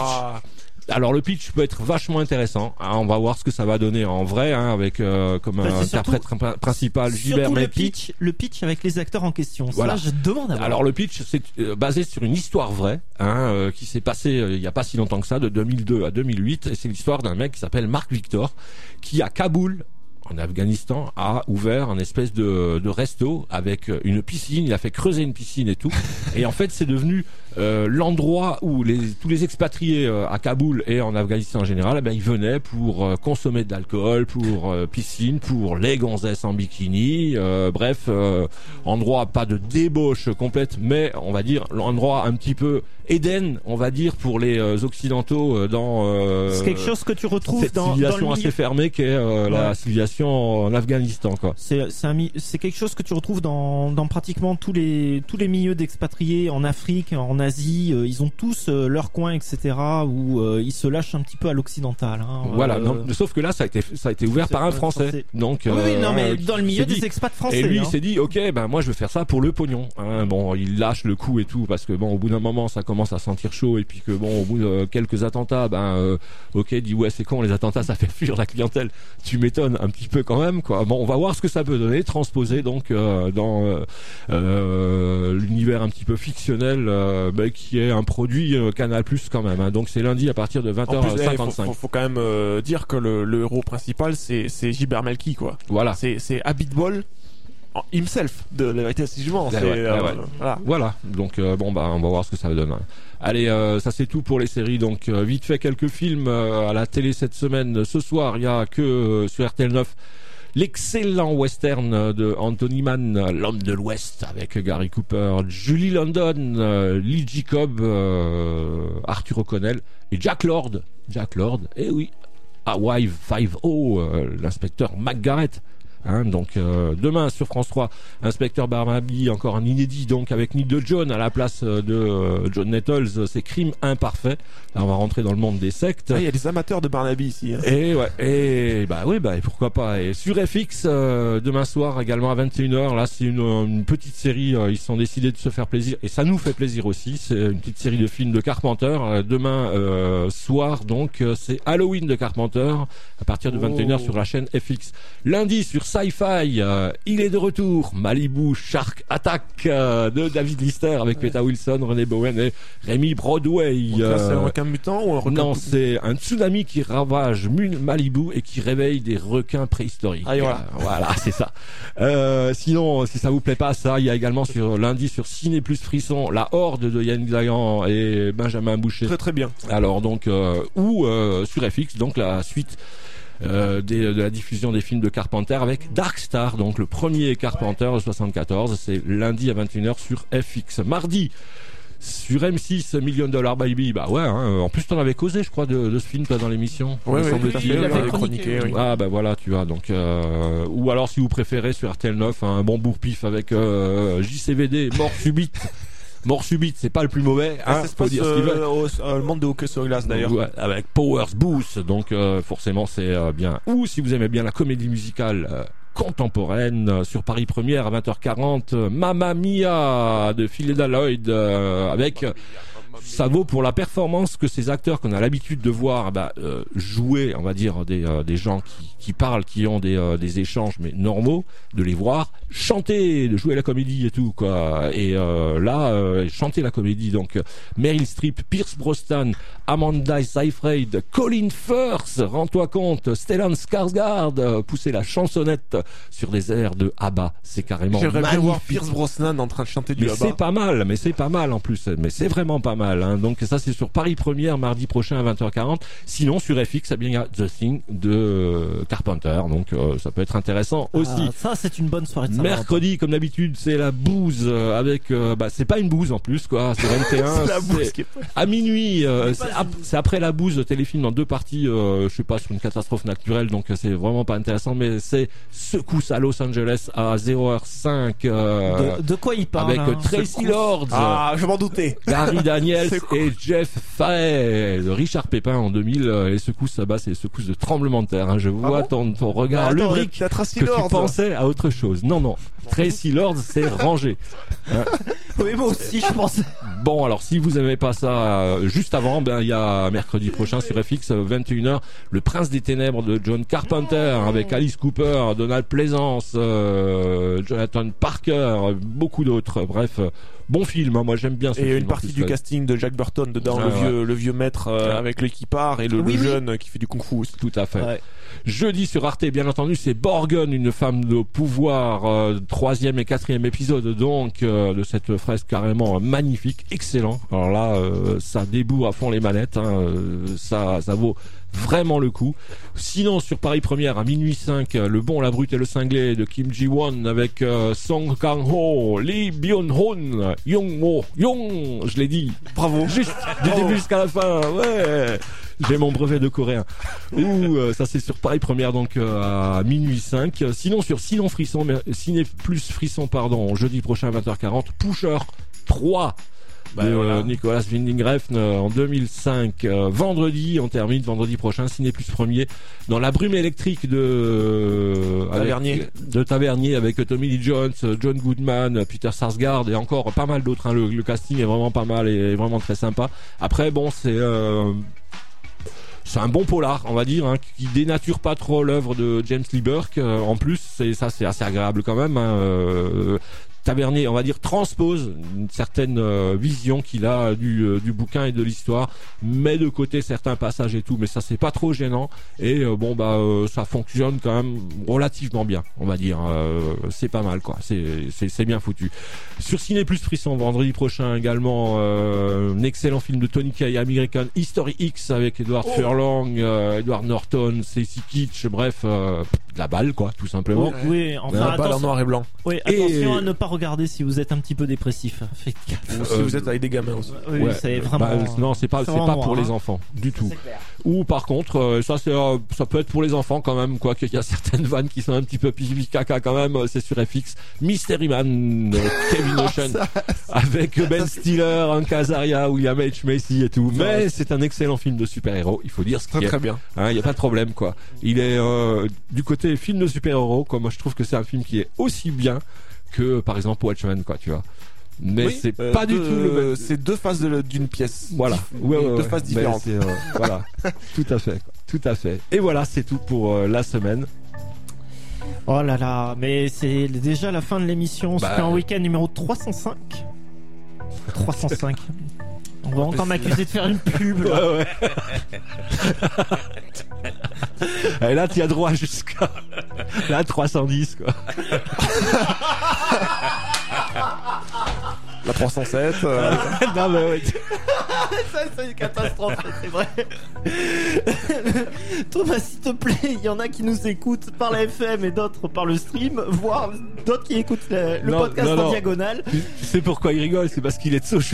pitch peut être vachement intéressant, hein, on va voir ce que ça va donner en vrai, hein, avec comme interprète principal Gilbert Melki. Le pitch avec les acteurs en question. Voilà. Ça, je demande à voir. Alors le pitch, c'est basé sur une histoire vraie, hein, qui s'est passée il y a pas si longtemps que ça, de 2002 à 2008, et c'est l'histoire d'un mec qui s'appelle Marc Victor, qui à Kaboul, en Afghanistan, a ouvert un espèce de resto avec une piscine. Il a fait creuser une piscine et tout. Et en fait, c'est devenu l'endroit où tous les expatriés à Kaboul et en Afghanistan en général, ils venaient pour consommer de l'alcool, pour piscine, pour les gonzesses en bikini. Bref, endroit pas de débauche complète, mais on va dire l'endroit un petit peu Éden, on va dire, pour les occidentaux dans c'est quelque chose que tu retrouves cette civilisation assez fermée qu'est la civilisation en Afghanistan, quoi. C'est quelque chose que tu retrouves dans pratiquement tous les milieux d'expatriés en Afrique, en Asie. Ils ont tous leur coin, etc., où ils se lâchent un petit peu à l'occidental, hein. Voilà, non, sauf que là ça a été ouvert par un Français. Donc oui, non, mais dans le milieu des expats français. Et lui il s'est dit OK, moi je vais faire ça pour le pognon, hein. Bon, il lâche le coup et tout, parce que bon, au bout d'un moment ça commence à sentir chaud, et puis que bon, au bout de quelques attentats, OK, dit ouais, c'est con, les attentats ça fait fuir la clientèle. Tu m'étonnes un petit peu quand même, quoi. Bon, on va voir ce que ça peut donner, transposé donc dans l'univers un petit peu fictionnel, qui est un produit Canal+ quand même, hein. Donc c'est lundi à partir de 20h55. Faut quand même dire que le héros principal c'est Gilbert Melki, quoi. Voilà. C'est Abitbol himself, de la vérité si je mens. Voilà. Donc on va voir ce que ça va donner. Allez, ça c'est tout pour les séries. Donc vite fait quelques films à la télé cette semaine. Ce soir, il y a que sur RTL 9 l'excellent western de Anthony Mann, L'homme de l'Ouest, avec Gary Cooper, Julie London, Lee Jacob, Arthur O'Connell et Jack Lord. Et oui, Hawaii 5-0, l'inspecteur McGarrett. Hein, donc demain sur France 3, Inspecteur Barnaby, encore un inédit, donc avec Nick de John à la place de John Nettles, c'est Crime imparfait. Là on va rentrer dans le monde des sectes. Il y a des amateurs de Barnaby ici, hein. Et pourquoi pas. Et sur FX demain soir également à 21h, là c'est une petite série, ils sont décidés de se faire plaisir, et ça nous fait plaisir aussi. C'est une petite série de films de Carpenter. Demain soir, donc c'est Halloween de Carpenter à partir de 21h sur la chaîne FX. Lundi sur Sci-Fi, il est de retour, Malibu Shark Attack de David Lister avec Peta Wilson, René Bowen et Rémi Broadway. C'est un requin mutant ou un requin? Non, c'est un tsunami qui ravage Malibu et qui réveille des requins préhistoriques. Voilà, c'est ça. Sinon, si ça vous plaît pas ça, il y a également sur lundi sur Ciné Plus Frisson, La Horde de Yann Dagan et Benjamin Boucher. Très très bien. Alors donc sur FX, donc la suite de la diffusion des films de Carpenter avec Dark Star, donc le premier Carpenter de 74. C'est lundi à 21h sur FX. Mardi sur M6, $1 Million Baby. En plus t'en avais causé, je crois, de ce film, toi, dans l'émission. Oui, il avait chroniqué. Oui. Ah voilà, tu vois. Donc ou alors si vous préférez sur RTL 9, un bon bourre-pif avec JCVD, Mort subite, c'est pas le plus mauvais, hein, ça se passe le monde de hockey sur glace d'ailleurs. Ouais, avec Powers Booth, donc forcément c'est bien. Ou si vous aimez bien la comédie musicale contemporaine, sur Paris Première à 20h40, Mamma Mia de Philida Lloyd avec ça vaut pour la performance que ces acteurs qu'on a l'habitude de voir jouer, on va dire des gens qui parlent, qui ont des échanges mais normaux, de les voir chanter, de jouer la comédie et tout quoi. Et chanter la comédie, donc Meryl Streep, Pierce Brosnan, Amanda Seyfried, Colin Firth, rends-toi compte, Stellan Skarsgård, pousser la chansonnette sur des airs de ABBA, c'est carrément J'aimerais magnifique. bien voir Pierce Brosnan en train de chanter du mais ABBA. c'est pas mal en plus, mais c'est vraiment pas mal hein. Donc ça c'est sur Paris Première mardi prochain à 20h40. Sinon sur FX, il y a The Thing de Carpenter, donc ça peut être intéressant aussi. Ça c'est une bonne soirée de Mercredi, comme d'habitude, c'est la bouse avec c'est pas une bouse en plus quoi, c'est 21 C'est la bouse qui est à minuit, c'est après la bouse, téléfilm en 2 parties, je sais pas, sur une catastrophe naturelle, donc c'est vraiment pas intéressant, mais c'est Secousse à Los Angeles à 0h05 de quoi il parle avec Tracy Lords, je m'en doutais, Gary Daniels et Jeff Fahey, Richard Pépin en 2000. Les secousses là-bas, c'est les secousses de tremblement de terre hein. Je vois ton regard lubrique que tu pensais à autre chose. Non, Tracy Lords, c'est rangé hein. Oui, moi aussi je pensais. Bon, alors si vous aimez pas ça, juste avant, il y a mercredi prochain sur FX 21h, Le Prince des Ténèbres de John Carpenter avec Alice Cooper, Donald Pleasance, Jonathan Parker, beaucoup d'autres. Bref, bon film, hein, moi j'aime bien ce film. Et une partie du casting de Jack Burton dedans, le vieux maître avec l'équipard et le jeune qui fait du kung-fu aussi. Tout à fait. Ouais. Jeudi sur Arte, bien entendu, c'est Borgen, une femme de pouvoir, 3e et 4e épisode donc de cette fresque carrément magnifique, excellent. Alors là, ça débourre à fond les manettes, hein, ça vaut vraiment le coup. Sinon sur Paris Première à minuit 5, Le Bon, la Brute et le Cinglé de Kim Ji-won avec Song Kang-ho, Lee Byung-hun, Young, je l'ai dit, bravo, juste du début jusqu'à la fin, ouais. J'ai mon brevet de coréen. Ça c'est sur Paris Première donc à minuit 5. Sinon sur Ciné Plus Frisson jeudi prochain à 20h40, Pusher 3 de Nicolas Winding Refn en 2005. Vendredi, on termine vendredi prochain, Ciné Plus Premier dans La Brume électrique de Tavernier avec Tommy Lee Jones, John Goodman, Peter Sarsgaard et encore pas mal d'autres hein. Le casting est vraiment pas mal et vraiment très sympa. Après bon, c'est un bon polar, on va dire, hein, qui dénature pas trop l'œuvre de James Lee Burke. En plus, c'est assez agréable quand même. Hein. Tavernier, on va dire, transpose une certaine vision qu'il a du bouquin et de l'histoire, met de côté certains passages et tout, mais ça c'est pas trop gênant et ça fonctionne quand même relativement bien, on va dire. C'est pas mal quoi, c'est bien foutu. Sur Ciné Plus Frisson vendredi prochain également, un excellent film de Tony Kaye, American History X avec Edward Furlong, Edward Norton, Stacy Keach, bref, la balle quoi, tout simplement. Oui, enfin la balle en noir et blanc. Oui, attention à ne pas regarder si vous êtes un petit peu dépressif. Ou si vous êtes avec des gamins aussi. Oui, c'est vraiment. Non, c'est pas pour les enfants du tout. Ou par contre, ça peut être pour les enfants quand même, quoi qu'il y a certaines vannes qui sont un petit peu pipi caca quand même. C'est sur FX. Mystery Man, Kevin Ocean, avec Ben Stiller, Hank Azaria, William H. Macy et tout. Mais c'est un excellent film de super-héros. Il faut dire ce qu'il y a. Très bien. Il y a pas de problème quoi. Il est du côté film de super-héros. Quoi, moi je trouve que c'est un film qui est aussi bien que par exemple Watchmen quoi, tu vois. Mais c'est pas du tout c'est deux faces d'une pièce. Voilà. Deux faces différentes. Voilà. Tout à fait. Et voilà, c'est tout pour la semaine. Oh là là, mais c'est déjà la fin de l'émission. C'était un week-end numéro 305. 305. On va encore m'accuser de faire une pub. Là. Ouais. Et là, tu as droit jusqu'à 310 quoi. La 307. Non mais ouais. Ça c'est une catastrophe, c'est vrai. Thomas, s'il te plaît, il y en a qui nous écoutent par la FM et d'autres par le stream, voire d'autres qui écoutent le podcast en diagonale. Tu sais pourquoi il rigole? C'est parce qu'il est de Sochaux.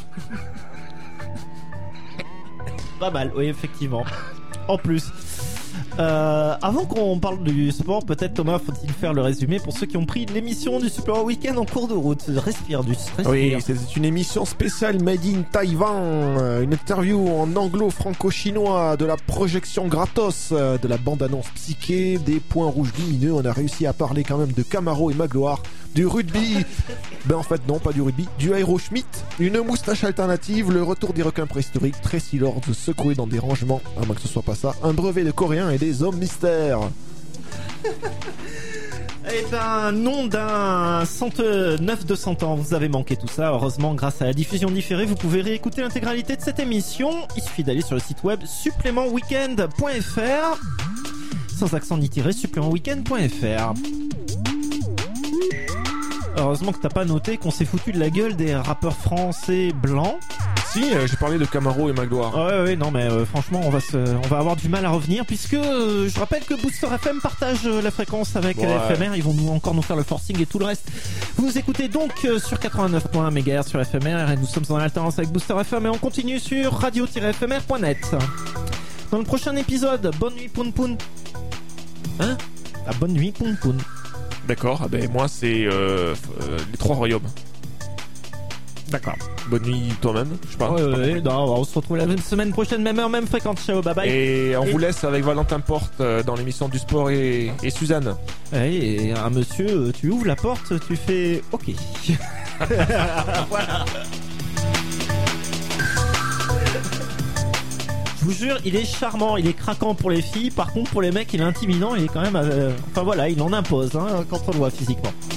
Pas mal, oui, effectivement. En plus. Avant qu'on parle du sport, peut-être Thomas, faut-il faire le résumé pour ceux qui ont pris l'émission du Super Week-end en cours de route. Respire. Oui, c'est une émission spéciale Made in Taïwan, une interview en anglo-franco-chinois, de la projection gratos, de la bande-annonce psyché, des points rouges lumineux. On a réussi à parler quand même de Camaro et Magloire. du rugby. Ben en fait non, pas du rugby, du Aeroschmitt, une moustache alternative, le retour des requins préhistoriques, Tracy Lords secoué dans des rangements, à moins que ce soit pas ça, un brevet de coréen et des hommes mystères. Eh ben, nom d'un 109 de 100 ans, vous avez manqué tout ça. Heureusement, grâce à la diffusion différée, vous pouvez réécouter l'intégralité de cette émission. Il suffit d'aller sur le site web supplémentweekend.fr, sans accent ni tiré, supplémentweekend.fr. Heureusement que t'as pas noté qu'on s'est foutu de la gueule des rappeurs français blancs. Si, j'ai parlé de Camaro et Magloire. Ouais, non, mais franchement, on va avoir du mal à revenir puisque je rappelle que Booster FM partage la fréquence avec FMR. Ils vont encore nous faire le forcing et tout le reste. Vous nous écoutez donc sur 89.1 MHz sur FMR et nous sommes en alternance avec Booster FM et on continue sur radio-fmr.net. Dans le prochain épisode, bonne nuit Poun Poun. Hein? Ah, bonne nuit Poun Poun. D'accord, ben moi c'est les Trois Royaumes. D'accord. Bonne nuit toi-même, je sais pas. Non, on se retrouve la semaine prochaine, même heure, même fréquence. Ciao, bye bye. Et on vous laisse avec Valentin Porte dans l'émission du sport et Suzanne. Et un monsieur, tu ouvres la porte, tu fais OK. Voilà. Je vous jure, il est charmant, il est craquant pour les filles. Par contre, pour les mecs, il est intimidant. Il est quand même, enfin voilà, il en impose quand on le voit physiquement.